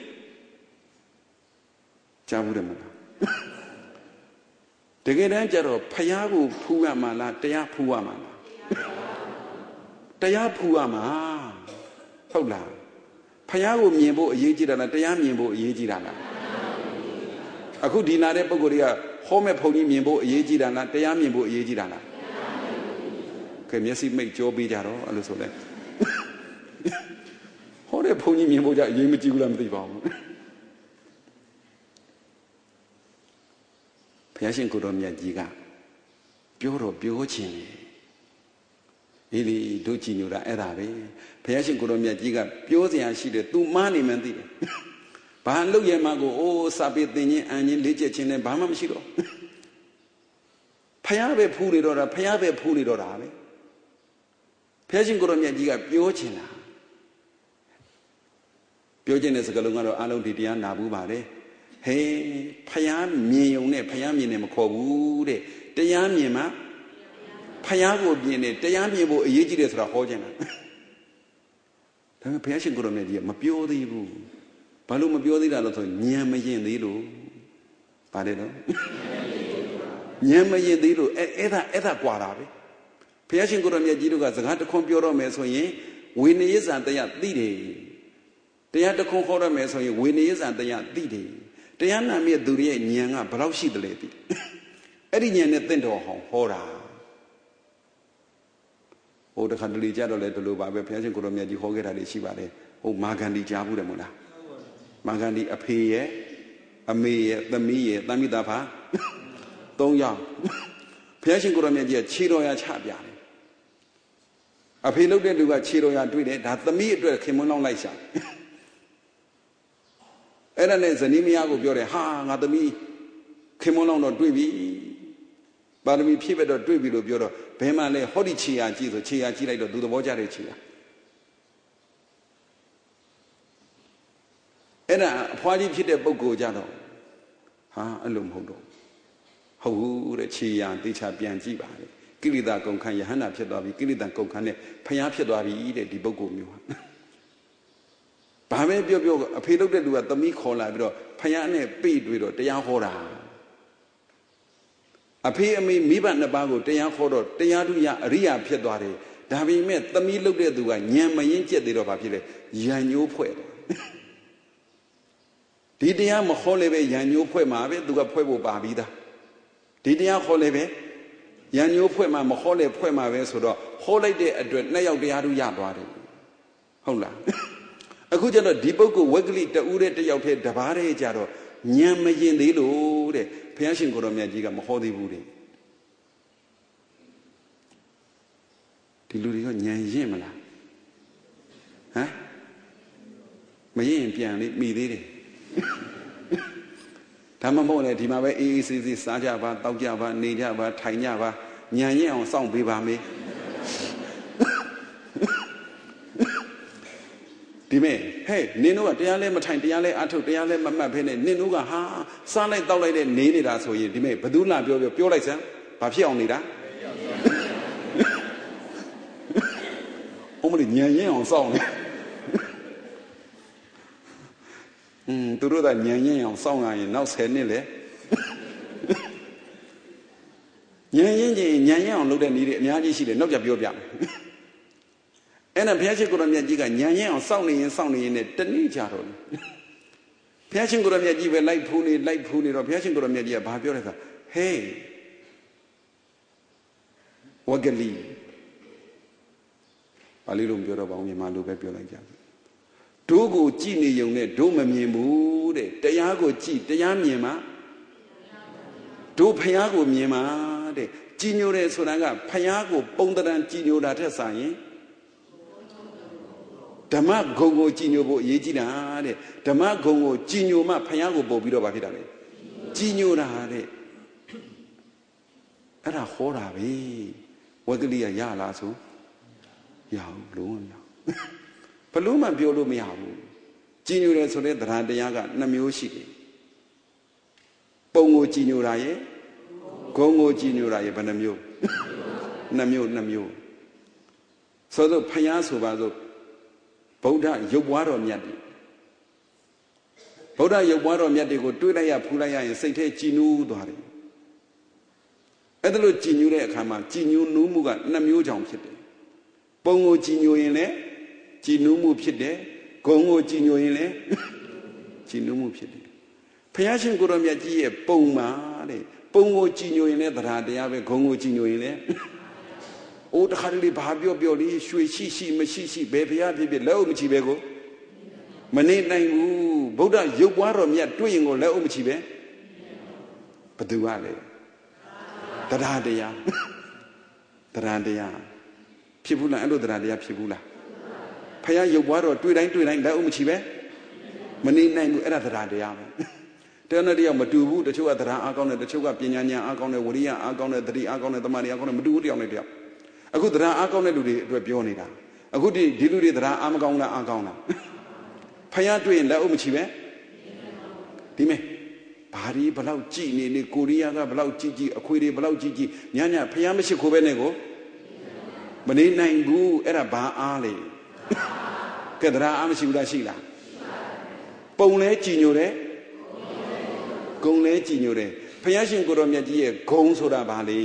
ကြားဘူးတယ်မလားတကယ်တမ်းကျတော့ဘုရားကိုဖူးရမှာလားတရားဖူးရမှာလားတရားဖူးရမှာဟုတ်လားဖယားကိုမြင်ဖို့အရေးကြီးတာလားတရားမြင်ဖို့အရေးကြီးတာလားအခုဒီနာတဲ့ပုဂ္ဂိုလ်တွေကဟောမဲ့ဘုံကြီးမြင်ဖို့အရေးကြီးတာလားတရားမြင်ဖို့အရေးကြီးတာလားကဲမျက်စိမိတ်ကြောပေးကြတော့အဲ့လိုဆိုလဲဟောတဲ့ဘုံကြီးမြင်ဖို့ကြအရေးမကြီးဘူးလားမသိပါဘူးဘုရားရှင်ကိုယ်တော်မြတ်ကြီးကပြောတော့ပြောခြင်းလေဒီဒီတို့ကြည်ညိုတာအဲ့ဒါပဲဘုရားရှင်ကိုယ်တော်မြတ်ကြီးကပြောစရာရှိတယ်သူမှားနေမှန်းသိတယ်ဘာလုပ်ရမှာကိုအိုးစာပေသင်ခြင်းအန်ခြင်းလေ့ကျက်ခြင်းနဲ့ဘာမှမရှိတော့ဖယားပဲဖူးနေတော့တာဖယားပဲဖူးနေတော့တာပဲဘုရားရှင်ကိုယ်တော်မြတ်ကြီးကပြောချင်တာပြောချင်တဲ့စကားလုံးကတော့အလုံးဒီတရားနာဘူးပါလေဟေးဖယားမြင်ုံနဲ့ဖယားမြင်နေမခေါ်ဘူးတဲ့တရားမြင်မှဖယားကိုမြင်နေတရားမြင်ဖို့အရေးကြီးတယ်ဆိုတာဟောချင်တာဒါပေမဲ့ဘုရားရှင်ကိုယ်တော်မြတ်ကြီးကမပြောသေးဘူးဘာလို့မပြောသေးတာလဲဆိုဉာဏ်မရင်သေးလို့ပါတယ်နော်ဉာဏ်မရင်သေးလို့အဲအဲ့ဒါအဲ့ဒါကွာတာပဲဘုရားရှင်ကိုယ်တော်မြတ်ကြီးတို့ကစကားတခွန်းပြောတော့မယ်ဆိုရင်ဝိနည်းဇံတရားသိတယ်တရားတခွန်းခေါ်ရမယ်ဆိုရင်ဝိနည်းဇံတရားသိတယ်တရားနာမြတ်သူရဲ့ဉာဏ်ကဘယ်လောက်ရှိတယ်လဲသိတယ်အဲ့ဒီဉာဏ်နဲ့သင်တော်ဟောဟောတာဩဟိုတခါတလေကြတော့လေဒီလိုပါပဲဘုရားရှင်ကိုရောမြတ်ကြီးဟောခဲ့တာတွေရှိပါတယ်ဟိုမာဂန္ဒီကြားဘူးတယ်မို့လားမာဂန္ဒီအဖေရဲ့အမေရဲ့သမီးရဲ့သမီးသားဖာသုံးယောက်ဘုရားရှင်ကိုရောမြတ်ကြီးကခြေတော်ရချပြတယ်အဖေလုပ်တဲ့လူကခြေတော်ရတွေ့တယ်ဒါသမီးအတွက်ခင်မွန်းလောင်းလိုက်ရှာအဲ့ဒါနဲ့ဇနီးမယားကိုပြောတယ်ဟာငါသမီးခင်မွန်းလောင်းတော့တွေ့ပြီပါရမီဖြည့်ပဲတော့တွေ့ပြီလို့ပြောတော့ဘယ်မှလဲဟောဒီခြေရကြည့်ဆိုခြေရကြည့်လိုက်တော့သူသဘောကျတဲ့ခြေရအဲ့ဒါအဖွားကြီးဖြစ်တဲ့ပုဂ္ဂိုလ်ကြတော့ဟာအဲ့လိုမဟုတ်တော့ဟုတ်ဘူးတဲ့ခြေရတေချာပြန်ကြည့်ပါလေကိလေသာကုန်ခန်းယဟန္တာဖြစ်သွားပြီကိလေသာကုန်ခန်းနဲ့ဖျားဖြစ်သွားပြီတဲ့ဒီပုဂ္ဂိုလ်မျိုးဟာဘာပဲပြောပြောအဖေလုပ်တဲ့လူကသမီးခေါ်လာပြီးတော့ဖျားနဲ့ပိတ်တွေ့တော့တရားဟောတာအဖေအမေမိဘနှစ်ပါးကိုတရားခေါ်တော့တရားသူရအရိယာဖြစ်သွားတယ်ဒါပေမဲ့သမီးလုပ်တဲ့သူကညံမရင်ကျက်သေးတော့ဘာဖြစ်လဲရံညိုးဖွဲ့တယ်ဒီတရားမခေါ်လည်းပဲရံညိုးဖွဲ့မှာပဲသူကဖွဲ့ဖို့ပါပြီးသားဒီတရားခေါ်လည်းပဲရံညိုးဖွဲ့မှာမခေါ်လည်းဖွဲ့မှာပဲဆိုတော့ဟောလိုက်တဲ့အတွက်နှစ်ယောက်တရားသူရသွားတယ်ဟုတ်လားအခုကျတော့ဒီပုဂ္ဂိုလ်ဝက်ကလိတူတဲ့တယောက်တည်းတပါးတည်းကြတော့ညံမရင်သေးလို့တဲ့ဘုရားရှင်ကိုရောမြတ်ကြီးကမဟောသေးဘူးတဲ့ဒီလူတွေကညံရင်မလားဟမ်မရင်ပြန်လေမိသေးတယ်ဒါမှမဟုတ်လေဒီမှာပဲအေးအေးဆေးဆေးစားကြပါတောက်ကြပါနေကြပါထိုင်ကြပါညံရင်အောင်စောင့်ပေးပါမေးဒီမဲ့ဟဲ့နင်တို့ကတရားလဲမထိုင်တရားလဲအထုတ်တရားလဲမမှတ်ဖဲနဲ့နင်တို့ကဟာစားလိုက်တောက်လိုက်တဲ့နေနေတာဆိုရင်ဒီမဲ့ဘသူလာပြောပြောပြောလိုက်စမ်းဘာဖြစ်အောင်နေတာအမလေးညံရင်အောင်စောင့်နေอืมသူတို့ကညံရင်အောင်စောင့်ရရင်နောက်ဆယ်နှစ်လေညံရင်ချင်းညံရင်အောင်လုပ်တဲ့နည်းတွေအများကြီးရှိတယ်နောက်ကြပြောပြမယ်အဲ့ဒါဘုရားရှင်ကိုရောမြတ်ကြီးကညံရင်အောင်စောင့်နေရင်စောင့်နေရင်နဲ့တနေ့ကြတော့ဘုရားရှင်ကိုရောမြတ်ကြီးပဲလိုက်ဖူးနေလိုက်ဖူးနေတော့ဘုရားရှင်ကိုရောမြတ်ကြီးကဘာပြောလဲဆိုဟေးဝဂလီပါဠိလိုပြောတော့ဘာမှမြန်မာလိုပဲပြောလိုက်ကြတို့ကိုကြည်နေုံနဲ့တို့မမြင်ဘူးတဲ့တရားကိုကြည်တရားမြင်မှာတို့ဖယားကိုမြင်မှာတဲ့ကြည်ညိုတယ်ဆိုတာကဖယားကိုပုံတရံကြည်ညိုတာထက်စာရင်ဓမ္မဂုံကိုကြည်ညိုဖို့အရေးကြီးတာတဲ့ဓမ္မဂုံကိုကြည်ညိုမှဖယားကိုပို့ပြီးတော့ဗာဖြစ်တာလေကြည်ညိုတာတဲ့အဲ့ဒါဟောတာပဲဝက်ကလေးကရလားဆိုရအောင်လုံးဝမရဘလို့မှပြောလို့မရဘူးကြည်ညိုတယ်ဆိုတဲ့သရဏတရားကနှစ်မျိုးရှိတယ်ပုံကိုကြည်ညိုတာရဲ့ဂုံကိုကြည်ညိုတာရဲ့ဘယ်နှမျိုးနှစ်မျိုးနှစ်မျိုးဆိုတော့ဖယားဆိုပါစို့ဗုဒ္ဓရုပ်ပွားတော်မြတ်တွေဗုဒ္ဓရုပ်ပွားတော်မြတ်တွေကိုတွေးလိုက်ရဖူးလိုက်ရရင်စိတ်ထဲကြည်နူးသွားတယ်အဲ့ဒါလို့ကြည်ညိုတဲ့အခါမှာကြည်ညိုနူးမှုကနှစ်မျိုးကြောင့်ဖြစ်တယ်ပုံကိုကြည်ညိုရင်လည်းကြည်နူးမှုဖြစ်တယ်ဂုံကိုကြည်ညိုရင်လည်းကြည်နူးမှုဖြစ်တယ်ဘုရားရှင်ကိုရောမြတ်ကြီးရဲ့ပုံမှာတဲ့ပုံကိုကြည်ညိုရင်လည်းတရားတရားပဲဂုံကိုကြည်ညိုရင်လည်းအိုးတခါတလေဘာပြောပြောလေးရွှေရှိရှိမရှိရှိဘယ်ဘုရားဖြစ်ဖြစ်လက်အုပ်မချီပဲကိုမနေနိုင်ဘူးဗုဒ္ဓရုပ်ပွားတော်မြတ်တွေ့ရင်ကိုလက်အုပ်မချီပဲဘသူကလဲတရားတရားတရားတရားဖြစ်ဘူးလားအဲ့လိုတရားတရားဖြစ်ဘူးလားဖယားရုပ်ပွားတော်တွေ့တိုင်းတွေ့တိုင်းလက်အုပ်မချီပဲမနေနိုင်ဘူးအဲ့ဒါတရားတရားပဲတဏှာတရားမတူဘူးတချို့ကတရားအားကောင်းတယ်တချို့ကပညာဉာဏ်အားကောင်းတယ်ဝိရိယအားကောင်းတယ်သတိအားကောင်းတယ်တမာရီအားကောင်းတယ်မတူဘူးတရားနဲ့တရားအခုတရားအားကောင်းတဲ့လူတွေအတွက်ပြောနေတာအခုဒီဒီလူတွေတရားအားမကောင်းလားအားကောင်းလားဖယားတွေ့ရင်လက်အုပ်မချီပဲဒီမဲ့ဘာဒီဘလောက်ကြည်နေနေကိုရီးယားကဘလောက်ကြည်ကြည်အခွေတွေဘလောက်ကြည်ကြည်ညညဖယားမရှိခိုးပဲနဲ့ကိုမနေနိုင်ဘူးအဲ့ဒါဘာအားလဲကဲတရားအားမရှိဘူးလားရှိလားပုံလဲကြည်ညိုတယ်ဂုံလဲကြည်ညိုတယ်ဘုရားရှင်ကိုရောမြတ်ကြီးရဲ့ဂုံဆိုတာဘာလဲ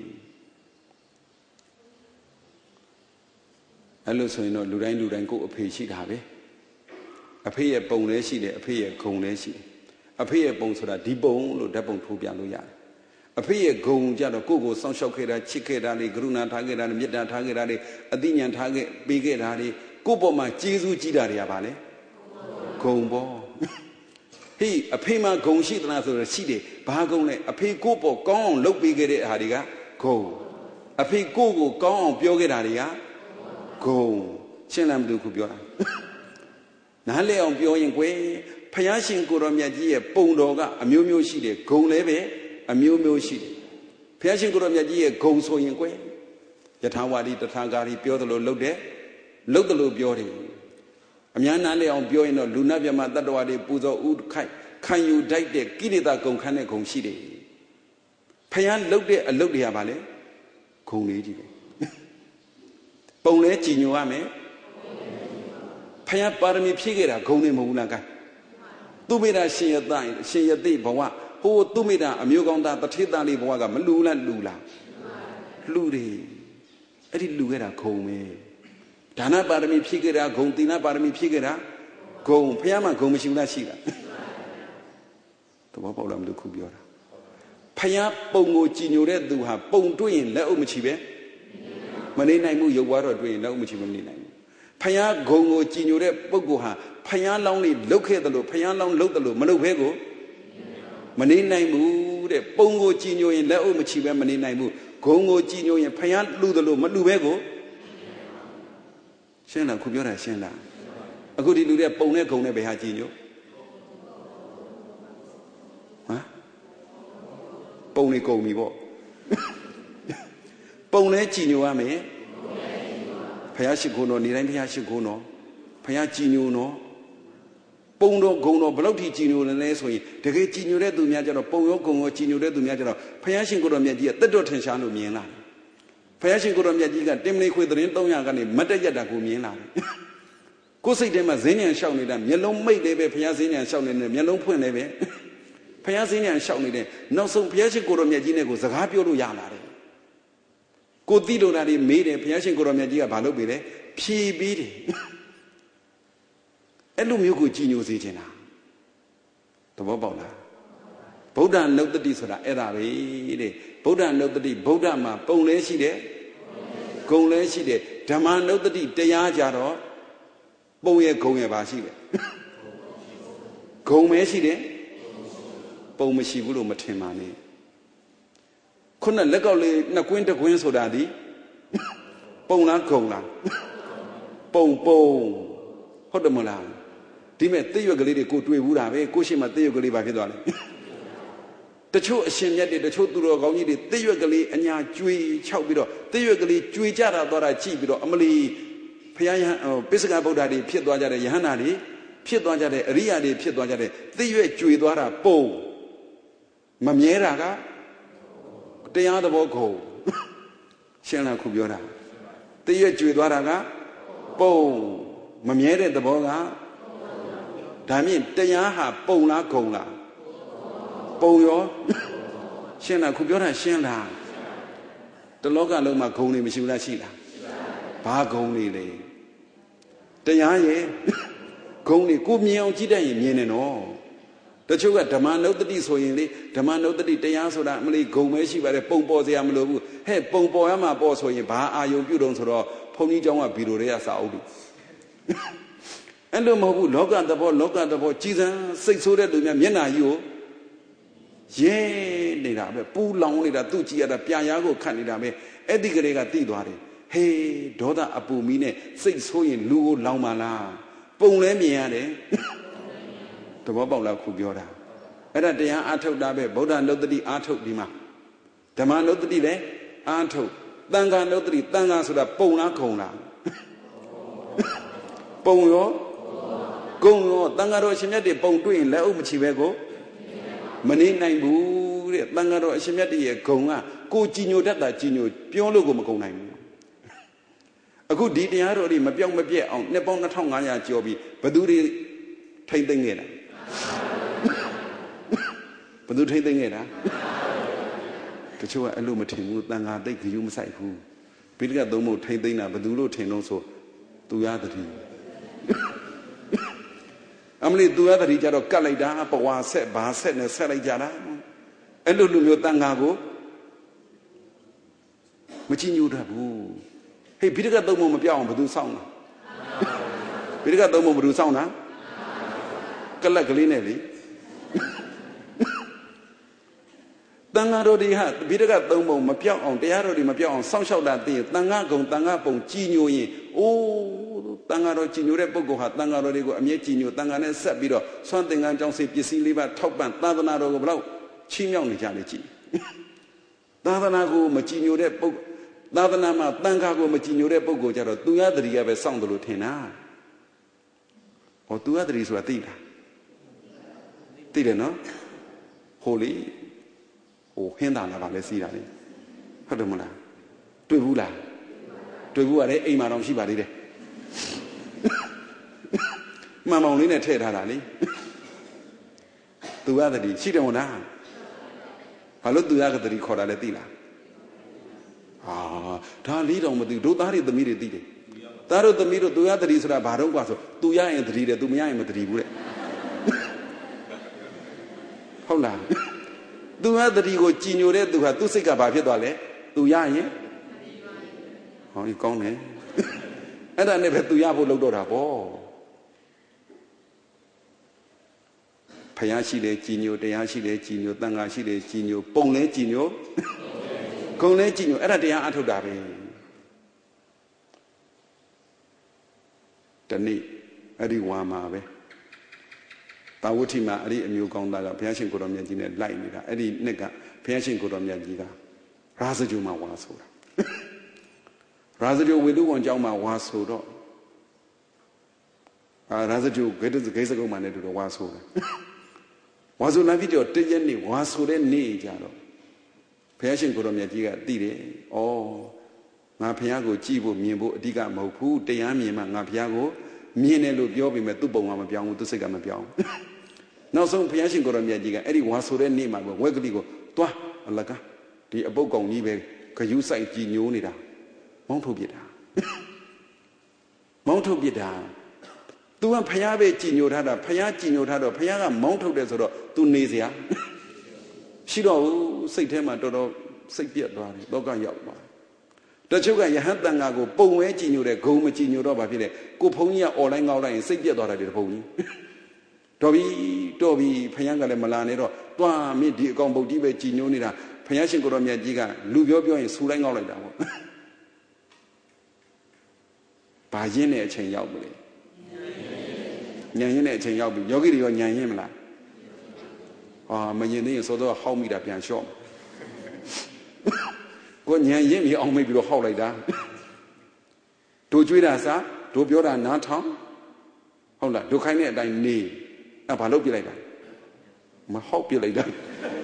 အဲ့လိုဆိုရင်တော့လူတိုင်းလူတိုင်းကိုယ်အဖေရှိတာပဲအဖေရဲ့ပုံလဲရှိတယ်အဖေရဲ့ဂုံလဲရှိတယ်အဖေရဲ့ပုံဆိုတာဒီပုံလို့ဓာတ်ပုံထိုးပြလို့ရတယ်အဖေရဲ့ဂုံကြတော့ကိုကိုစောင့်ရှောက်ခဲ့တာချစ်ခဲ့တာလေကရုဏာထားခဲ့တာလေမေတ္တာထားခဲ့တာလေအသိဉာဏ်ထားခဲ့ပေးခဲ့တာလေကိုပေါ်မှာကျေးဇူးကြီးတာတွေကဘာလဲဂုံပေါ့ဟေးအဖေမှာဂုံရှိသလားဆိုတော့ရှိတယ်ဘာဂုံလဲအဖေကိုပေါ်ကောင်းအောင်လုပ်ပေးခဲ့တဲ့အားတွေကဂုံအဖေကိုကိုကောင်းအောင်ပြောခဲ့တာတွေကဂုံရှင်းလားမလို့ခုပြောတာနားလဲအောင်ပြောရင်ကွယ်ဖယားရှင်ကိုတော်မြတ်ကြီးရဲ့ပုံတော်ကအမျိုးမျိုးရှိတယ်ဂုံလည်းပဲအမျိုးမျိုးရှိတယ်ဘုရားရှင်ကိုတော်မြတ်ကြီးရဲ့ဂုံဆိုရင်ကွယ်ယထာဝါဒီတထာဂါရီပြောသလိုလုပ်တယ်လုပ်သလိုပြောတယ်အများနာလဲအောင်ပြောရင်တော့လူနာမြတ်တတ္တဝါတွေပူဇော်ဥခိုက်ခံယူတတ်တဲ့ကိလေသာဂုံခန်းတဲ့ဂုံရှိတယ်ဘုရားလုပ်တဲ့အလုပ်တွေကဘာလဲဂုံလေးကြီးပဲပုံလဲကြည်ညိုရမယ်ဘုရားပါရမီဖြည့်ခဲ့တာဂုံနေမဟုတ်ဘူးလားကဲသူမေတ္တာရှင်ရတ္တရှင်ရတိဘဝဟိုသူမေတ္တာအမျိုးကောင်းသားတထေသားလေးဘဝကမလူလားလူလားလူတယ်အဲ့ဒီလူခဲ့တာဂုံပဲဒါနပါရမီဖြည့်ခဲ့တာဂုံသီလပါရမီဖြည့်ခဲ့တာဂုံဘုရားမှာဂုံမရှိဘူးလားရှိတာသဘောပေါက်လားမလို့ခုပြောတာဘုရားပုံကိုကြည်ညိုတဲ့သူဟာပုံတွေ့ရင်လက်အုပ်မချီပဲမနေနိုင်ဘူးရုပ်ဘွားတော့တွေ့ရင်လက်အုပ်မချီပဲမနေနိုင်ဘူးဘုရားဂုံကိုကြည်ညိုတဲ့ပုဂ္ဂိုလ်ဟာဘုရားလောင်းလေးလှုပ်ခဲ့တယ်လို့ဘုရားလောင်းလှုပ်တယ်လို့မလှုပ်ဘဲကိုမနေနိုင်ဘူးတဲ့ပုံကိုကြည်ညိုရင်လက်အုပ်မချီပဲမနေနိုင်ဘူးဂုံကိုကြည်ညိုရင်ဖယားလှူတယ်လို့မလှူပဲကိုရှင်းလားခုပြောတာရှင်းလားအခုဒီလူတွေပုံနဲ့ဂုံနဲ့ဘယ်ဟာကြည်ညိုဟမ်ပုံနေကုန်ပြီပေါ့ပုံလဲကြည်ညိုရမယ်ဖယားရှိခိုးတော့နေတိုင်းဖယားရှိခိုးတော့ဖယားကြည်ညိုတော့ပုံတော်ဂုံတော်ဘလောက်ထိကြည်ညိုလဲဆိုရင်တကယ်ကြည်ညိုတဲ့သူများကြတော့ပုံရောဂုံရောကြည်ညိုတဲ့သူများကြတော့ဘုရားရှင်ကိုတော်မြတ်ကြီးကတက်တော်ထင်ရှားလို့မြင်လာတယ်ဘုရားရှင်ကိုတော်မြတ်ကြီးကတင်မလေးခွေသတင်းသုံးရာကနေမတ်တရက်တာကိုမြင်လာတယ်ကိုယ်စိတ်ထဲမှာဇင်းဉဏ်လျှောက်နေတာမျက်လုံးမိတ်လေးပဲဘုရားဇင်းဉဏ်လျှောက်နေတယ်မျက်လုံးဖွင့်လေးပဲဘုရားဇင်းဉဏ်လျှောက်နေတယ်နောက်ဆုံးဘုရားရှင်ကိုတော်မြတ်ကြီးနဲ့ကိုစကားပြောလို့ရလာတယ်ကိုသိလို့တာတွေမေးတယ်ဘုရားရှင်ကိုတော်မြတ်ကြီးကဘာလုပ်ပေးလဲဖြေပေးတယ်အဲ့လိုမျိုးကိုကြည်ညိုစေချင်တာသဘောပေါက်လားဗုဒ္ဓနုတ္တိဆိုတာအဲ့ဒါပဲတဲ့ဗုဒ္ဓနုတ္တိဗုဒ္ဓမှာပုံလဲရှိတယ်ဂုံလဲရှိတယ်ဓမ္မနုတ္တိတရားကြတော့ပုံရဲ့ဂုံရဲ့ပါရှိတယ်ဂုံပဲရှိတယ်ပုံမရှိဘူးလို့မထင်ပါနဲ့ခုနလက်ကောက်လေးနှစ်ကွင်းတစ်ကွင်းဆိုတာဒီပုံလားဂုံလားပုံပုံဟုတ်တယ်မလားဒီမဲ့သိရွက်ကလေးတွေကိုတွေ့ဘူးတာပဲကိုရှိမှသိရွက်ကလေးပါဖြစ်သွားတယ်တချို့အရှင်မြတ်တွေတချို့သူတော်ကောင်းကြီးတွေသိရွက်ကလေးအညာကျွေချောက်ပြီးတော့သိရွက်ကလေးကျွေကြတာသွားတာကြည့်ပြီးတော့အမလီဖယားယဟန်ပိစကဗုဒ္ဓတွေဖြစ်သွားကြတဲ့ယဟန္တာတွေဖြစ်သွားကြတဲ့အရိယာတွေဖြစ်သွားကြတဲ့သိရွက်ကျွေသွားတာပုံမမြဲတာကတရားသဘောကိုရှင်းလားခုပြောတာသိရွက်ကျွေသွားတာကပုံမမြဲတဲ့သဘောကဒါမြင့်တရားဟာပုံလားဂုံလားပုံရောရှင်းလားခုပြောတာရှင်းလားတလောကလုံးမှာဂုံတွေမရှိဘူးလားရှိလားဘာဂုံတွေလဲတရားရဲ့ဂုံတွေကိုမြင်အောင်ကြည့်တတ်ရင်မြင်နေတော့တချို့ကဓမ္မနုတ္တိဆိုရင်လေဓမ္မနုတ္တိတရားဆိုတာအမလေးဂုံပဲရှိပါတယ်ပုံပေါ်စရာမလိုဘူးဟဲ့ပုံပေါ်ရမှာပေါ်ဆိုရင်ဘာအာယုံပြုတုံးဆိုတော့ဘုန်းကြီးကျောင်းကဗီဒီယိုတွေကစာအုပ်တွေအဲ့လိုမဟုတ်ဘူးလောကသဘောလောကသဘောကြည်စံစိတ်ဆိုးတဲ့လူများမျက်နှာကြီးကိုရဲနေတာပဲပူလောင်နေတာသူ့ကြည်ရတာပြာရားကိုခတ်နေတာပဲအဲ့ဒီကလေးကတိသွားတယ်ဟေးဒေါသအပူမီနဲ့စိတ်ဆိုးရင်လူကိုလောင်ပါလားပုံလဲမြင်ရတယ်သဘောပေါက်လားခုပြောတာအဲ့ဒါတရားအာထုတ်တာပဲဗုဒ္ဓနုတ္တိအာထုတ်ဒီမှာဓမ္မနုတ္တိလည်းအာထုတ်သံဃာနုတ္တိသံဃာဆိုတာပုံလားခုံလားပုံရောဂုံရောသံဃာတော်အရှင်မြတ်တွေပုံတွေ့ရင်လက်အုပ်မချီပဲကိုမနေနိုင်ဘူးတဲ့သံဃာတော်အရှင်မြတ်တွေရဲ့ဂုံကကိုကြည်ညိုတတ်တာကြည်ညိုပြောလို့ကိုမကုန်နိုင်ဘူးအခုဒီတရားတော်တွေမပြောင်းမပြက်အောင်နှစ်ပေါင်းနှစ်ထောင်ငါးရာကျော်ပြီးဘသူတွေထိမ့်သိမ့်ခဲ့တာဘသူထိမ့်သိမ့်ခဲ့တာတချို့ကအဲ့လိုမထင်ဘူးသံဃာတိတ်ခယူမဆိုင်ဘူးပိဋကသုံးဖို့ထိမ့်သိမ့်တာဘသူလို့ထင်လို့ဆိုသူရသတိအမလီသူရသတိကြတော့ကတ်လိုက်တာပဝါဆက်ဘာဆက်နဲ့ဆက်လိုက်ကြတာအဲ့လိုလူမျိုးတန်ဃာကိုကြည်ညိုတတ်ဘူးဟေးဘိဒကသုံးပုံမပြောင်းအောင်ဘယ်သူစောင့်လဲဘိဒကသုံးပုံဘယ်သူစောင့်တာကလပ်ကလေးနဲ့လေတန်ဃာတော်တွေဟာဘိဒကသုံးပုံမပြောင်းအောင်တရားတော်တွေမပြောင်းအောင်စောင့်ရှောက်တာသိရင်တန်ဃာကုံတန်ဃာပုံကြည်ညိုရင်အိုးတန်ဃာတော်ကြည်ညိုတဲ့ပုဂ္ဂိုလ်ဟာတန်ဃာတော်တွေကိုအမြဲကြည်ညိုတန်ဃာနဲ့ဆက်ပြီးတော့ဆွမ်းသင်္ကန်းကြောင့်စေပစ္စည်းလေးပါထောက်ပံ့သာသနာတော်ကိုဘယ်လောက်ချီးမြှောက်နေကြလဲကြည်သာသနာကိုမကြည်ညိုတဲ့ပုဂ္ဂိုလ်သာသနာမှာတန်ခါကိုမကြည်ညိုတဲ့ပုဂ္ဂိုလ်ကြတော့သူရတတိကပဲစောင့်တယ်လို့ထင်တာဟောသူရတတိဆိုတာသိလားသိတယ်နော်ဟိုလေဟိုဟင်းသာလာပါလဲစီးတာလေဟုတ်တယ်မလားတွေ့ဘူးလားတွေ့ဘူးရတယ်အိမ်မှာတော့ရှိပါသေးတယ်မှန်မောင်လေးနဲ့ထည့်ထားတာလေသူရတတိရှိတယ်မလားဘာလို့သူရတတိခေါ်တာလဲသိလားအာဒါလေးတောင်မသိတို့သားတွေသမီးတွေသိတယ်သားတို့သမီးတို့သူရတတိဆိုတာဘာတော့กว่าဆိုသူရရင်တတိတယ်သူမရရင်မတတိဘူးတဲ့ဟုတ်လားသူရတတိကိုကြည်ညိုတဲ့သူဟာသူ့စိတ်ကဘာဖြစ်သွားလဲသူရရင်ဟောဒီကောင်းတယ်အဲ့ဒါနဲ့ပဲသူရဖို့လုပ်တော့တာပေါ့ဖယားရှိတယ်ကြည်ညိုတရားရှိတယ်ကြည်ညိုတန်ခါရှိတယ်ကြည်ညိုပုံလဲကြည်ညိုဂုံလဲကြည်ညိုအဲ့ဒါတရားအထုတ်တာပဲတနေ့အဲ့ဒီဝါမှာပဲတာဝတိမှာအဲ့ဒီအမျိုးကောင်းသားကဘုရားရှင်ကိုတော်မြတ်ကြီးနဲ့လိုက်နေတာအဲ့ဒီနှစ်ကဘုရားရှင်ကိုတော်မြတ်ကြီးကရာဇဂုမှာဝါဆိုတာရာဇဂုဝေလူဝန်ကျောင်းမှာဝါဆိုတော့အာရာဇဂုဂေတဂေစကုမှာနဲ့တူတော့ဝါဆိုတာဝါဆိုလာပြီးတော့တရက်နေ့ဝါဆိုတဲ့နေ့ကြတော့ဘုရားရှင်ကိုတော်မြတ်ကြီးကသိတယ်။ဩငါဘုရားကိုကြည်ဖို့မြင်ဖို့အဓိကမဟုတ်ဘူးတရားမြင်မှငါဘုရားကိုမြင်တယ်လို့ပြောပြီးမဲ့သူ့ပုံကမပြောင်းဘူးသူ့စိတ်ကမပြောင်းဘူး။နောက်ဆုံးဘုရားရှင်ကိုတော်မြတ်ကြီးကအဲ့ဒီဝါဆိုတဲ့နေ့မှာပဲဝက်ကလေးကိုသွားအလကားဒီအပုတ်ကောင်ကြီးပဲဂယုစိုက်ကြည်ညိုနေတာမောင်းထုတ်ပြစ်တာမောင်းထုတ်ပြစ်တာသူကဘုရားပဲကြည်ညိုထားတာဘုရားကြည်ညိုထားတော့ဘုရားကမောင်းထုတ်တယ်ဆိုတော့သူနေစရာရှိတော့စိတ်ထဲမှာတော်တော်စိတ်ပြက်သွားတယ်လောကရောက်သွားတယ်တချို့ကယဟန်တန်ဃာကိုပုံဝဲကြည်ညိုတဲ့ဂုံမကြည်ညိုတော့ဘာဖြစ်လဲကိုဘုန်းကြီးကអော်လိုင်းငေါက်လိုက်ရင်စိတ်ပြက်သွားတယ်ဒီဘုန်းကြီးတော်ပြီတော်ပြီဘုရားကလည်းမလာနဲ့တော့တွားမင်းဒီအကောင်ပုတ်ကြီးပဲကြည်ညိုနေတာဘုရားရှင်ကိုတော်မြတ်ကြီးကလူပြောပြောရင်ဆူလိုက်ငေါက်လိုက်တာပေါ့ဘာရင်းတဲ့အချိန်ရောက်ပြီလေညံရင်းတဲ့အချိန်ရောက်ပြီယောဂီတွေရောညံရင်းမလားအာမညင်သေးရင်စောစောဟောက်မိတာပြန်လျှော့ကိုညံရင်းပြီးအောင်မိပြီးတော့ဟောက်လိုက်တာတို့ကြွေးတာစားတို့ပြောတာနားထောင်ဟုတ်လားတို့ခိုင်းတဲ့အတိုင်းနေအဲ့ဘာလုပ်ပြလိုက်တာမဟောက်ပြလိုက်တာ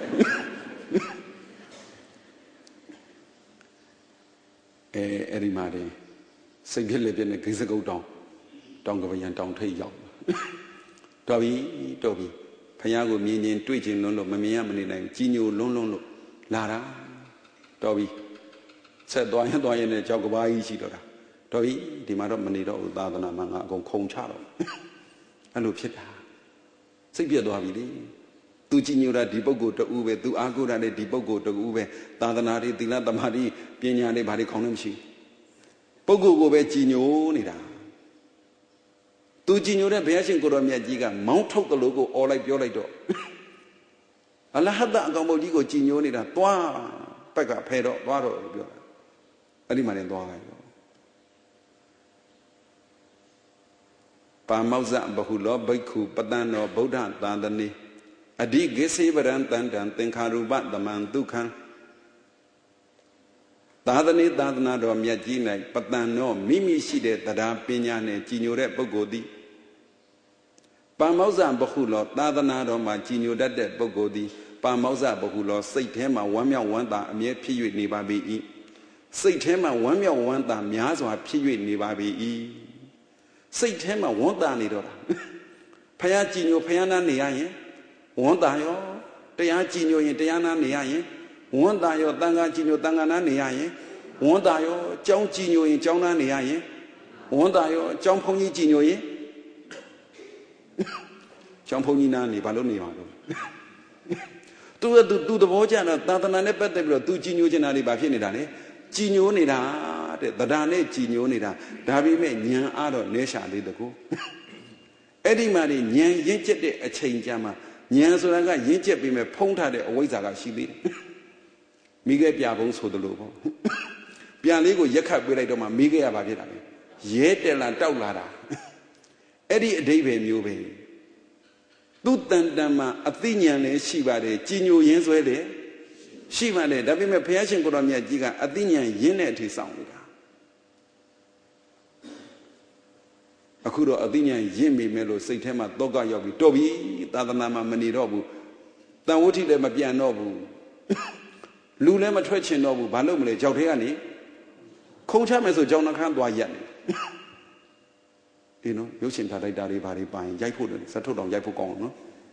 အဲအဲ့ဒီမှာနေစိတ်ပြက်လက်ပြက်နဲ့ဂိစကုတ်တောင်တောင်ကပယံတောင်ထိတ်ရောက်တော်ပြီတော်ပြီဖယားကိုမြင်ချင်းတွေ့ချင်းလုံးလို့မမြင်ရမနေနိုင်ကြီးညိုလုံးလုံးလို့လာတာတော်ပြီဆက်သွားရင်သွားရင်လည်းကြောက်ကဘာကြီးရှိတော့တာတော်ပြီဒီမှာတော့မနေတော့ဘူးသာသနာမှာငါအကုန်ခုံချတော့အဲ့လိုဖြစ်တာစိတ်ပြက်သွားပြီလေသူကြီးညိုတာဒီပုဂ္ဂိုလ်တူပဲသူအားကိုးတာလည်းဒီပုဂ္ဂိုလ်တူပဲသာသနာတွေသီလသမာဓိပညာတွေဘာတွေခေါင်းလည်းမရှိပုဂ္ဂိုလ်ကိုပဲကြီးညိုနေတာသူကြည်ညိုတဲ့ဘုရားရှင်ကိုတော်မြတ်ကြီးကမောင်းထုတ်တယ်လို့ကိုអော်လိုက်ပြောလိုက်တော့အလဟတ်အကောင်မုတ်ကြီးကိုကြည်ညိုနေတာသွားဘက်ကဖယ်တော့သွားတော့လို့ပြောတာအဲ့ဒီမှာလည်းသွားလိုက်တော့ပါမောဇ္ဇဘဟုလောဘိက္ခုပတံနောဗုဒ္ဓသာသနေအဓိကိစေပရံတန်တံသင်္ခါရုပသမံဒုက္ခံသာသနေသာသနာတော်မြတ်ကြီး၌ပတံနောမိမိရှိတဲ့တရားပညာနဲ့ကြည်ညိုတဲ့ပုဂ္ဂိုလ်သည်ပါမောဇ္ဇဘဟုလောသာသနာတော်မှာကြည်ညိုတတ်တဲ့ပုဂ္ဂိုလ်သည်ပါမောဇ္ဇဘဟုလောစိတ်ထဲမှာဝမ်းမြောက်ဝမ်းသာအမြဲဖြစ်၍နေပါ၏စိတ်ထဲမှာဝမ်းမြောက်ဝမ်းသာများစွာဖြစ်၍နေပါ၏စိတ်ထဲမှာဝမ်းသာနေတော့တာဖယားကြည်ညိုဖယားနာနေရရင်ဝမ်းသာရောတရားကြည်ညိုရင်တရားနာနေရရင်ဝမ်းသာရောတန်ခါကြည်ညိုတန်ခါနာနေရရင်ဝမ်းသာရောကြောင်းကြည်ညိုရင်ကြောင်းနာနေရရင်ဝမ်းသာရောကြောင်းဖုန်ကြီးကြည်ညိုရင်ကျောင်းဖုန်းကြီးနားနေဘာလို့နေမှာတော့သူကသူသူသဘောကျတော့သာသနာနဲ့ပတ်သက်ပြီးတော့သူကြီးညိုချင်တာတွေဘာဖြစ်နေတာလဲကြည်ညိုနေတာတဲ့တရားနဲ့ကြည်ညိုနေတာဒါပေမဲ့ဉာဏ်အားတော့နေရှာသေးတကူအဲ့ဒီမှာဉာဏ်ရင့်ကျက်တဲ့အချိန်ကြမှာဉာဏ်ဆိုတာကရင့်ကျက်ပြီးမဲ့ဖုံးထားတဲ့အဝိဇ္ဇာကရှိသေးတယ်မိခဲ့ပြဘုံဆိုသလိုပေါ့ပြန်လေးကိုရက်ခတ်ပေးလိုက်တော့မှမိခဲ့ရပါဖြစ်တာပဲရဲတယ်လာတောက်လာတာအဲ့ဒီအဓိပ္ပာယ်မျိုးပဲသူတန်တန်မှာအသိဉာဏ်လည်းရှိပါတယ်ကြည်ညိုရင်းဆွဲတယ်ရှိပါတယ်ဒါပေမဲ့ဘုရားရှင်ကိုတော်မြတ်ကြီးကအသိဉာဏ်ရင်းတဲ့အထိဆောင်နေတာအခုတော့အသိဉာဏ်ရင့်ပြီမဲ့လို့စိတ်ထဲမှာတောကရောက်ပြီးတော်ပြီသာသနာမှာမနေတော့ဘူးတန်ဝဋ္ဌိလည်းမပြန်တော့ဘူးလူလည်းမထွက်ချင်တော့ဘူးဘာလို့မလဲကြောက်ထဲကနေခုံချမယ်ဆိုကြောင်နှခမ်းသွားရက်နေဒီနော်ရုပ်ရှင်ထားလိုက်တာတွေဘာတွေပိုင်ရိုက်ဖို့စထုတ်တောင်ရိုက်ဖို့ကောင်းအောင်နော်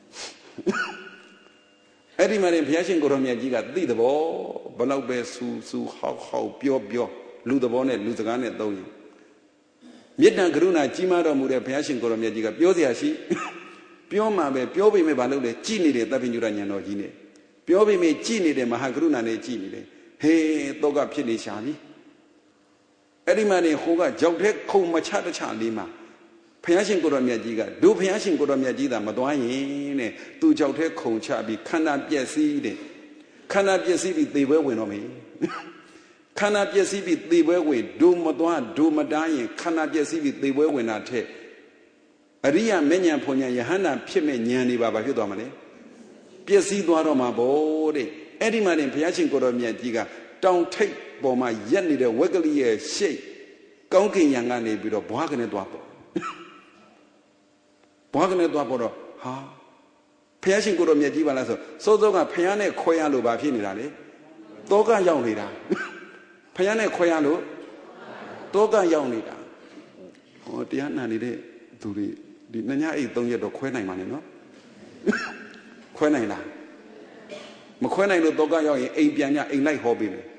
အဲ့ဒီမှာရင်ဘုရားရှင်ကိုရောမြတ်ကြီးကသိတဲ့ဘောဘလောက်ပဲစူစူဟောက်ဟောက်ပြောပြောလူသဘောနဲ့လူစကားနဲ့သုံးရင်မေတ္တာကရုဏာကြီးမားတော်မူတဲ့ဘုရားရှင်ကိုရောမြတ်ကြီးကပြောเสียရှိပြောမှပဲပြောပေမဲ့ဘာလို့လဲကြည်နေတဲ့သဗ္ဗညုရဉာဏ်တော်ကြီးနဲ့ပြောပေမဲ့ကြည်နေတဲ့မဟာကရုဏာနဲ့ကြည်နေတယ်ဟေးတော့ကဖြစ်နေရှာပြီအဲ့ဒီမှာနေဟိုကကြောက်တဲ့ခုံမချတချလေးမှာဘုရားရှင်ကိုရောမြတ်ကြီးကဒုဘုရားရှင်ကိုရောမြတ်ကြီးသာမသွားရင်တဲ့သူကြောက်တဲ့ခုံချပြီးခန္ဓာပျက်စီးတဲ့ခန္ဓာပျက်စီးပြီးသေပွဲဝင်တော့မယ်ခန္ဓာပျက်စီးပြီးသေပွဲဝင်ဒုမသွားဒုမတားရင်ခန္ဓာပျက်စီးပြီးသေပွဲဝင်တာထက်အရိယမဉ္ဇဉ်ဖွဉ္ဇဉ်ယဟန္တာဖြစ်မဲ့ဉာဏ်တွေပါဘာဖြစ်သွားမလဲပျက်စီးသွားတော့မှာဗောတဲ့အဲ့ဒီမှာနေဘုရားရှင်ကိုရောမြတ်ကြီးကတောင်ထိပ်ပေါ်မှာရက်နေတဲ့ဝက်ကလေးရဲ့ရှိတ်ကောင်းကင်ယံကနေပြီးတော့ဘွားကနေသွားပေါ့ဘွားကနေသွားပေါ့တော့ဟာဘုရားရှင်ကိုရောမြတ်ကြီးပါလားဆိုစောစောကဘုရားနဲ့ခွဲရလို့ဘာဖြစ်နေတာလဲတောကရောက်နေတာဘုရားနဲ့ခွဲရလို့တောကရောက်နေတာဟောတရားနာနေတဲ့သူတွေဒီညအိတ်သုံးရက်တော့ခွဲနိုင်မှာနဲ့နော်ခွဲနိုင်လားမခွဲနိုင်လို့တောကရောက်ရင်အိမ်ပြန်ညအိမ်လိုက်ဟောပေးမယ်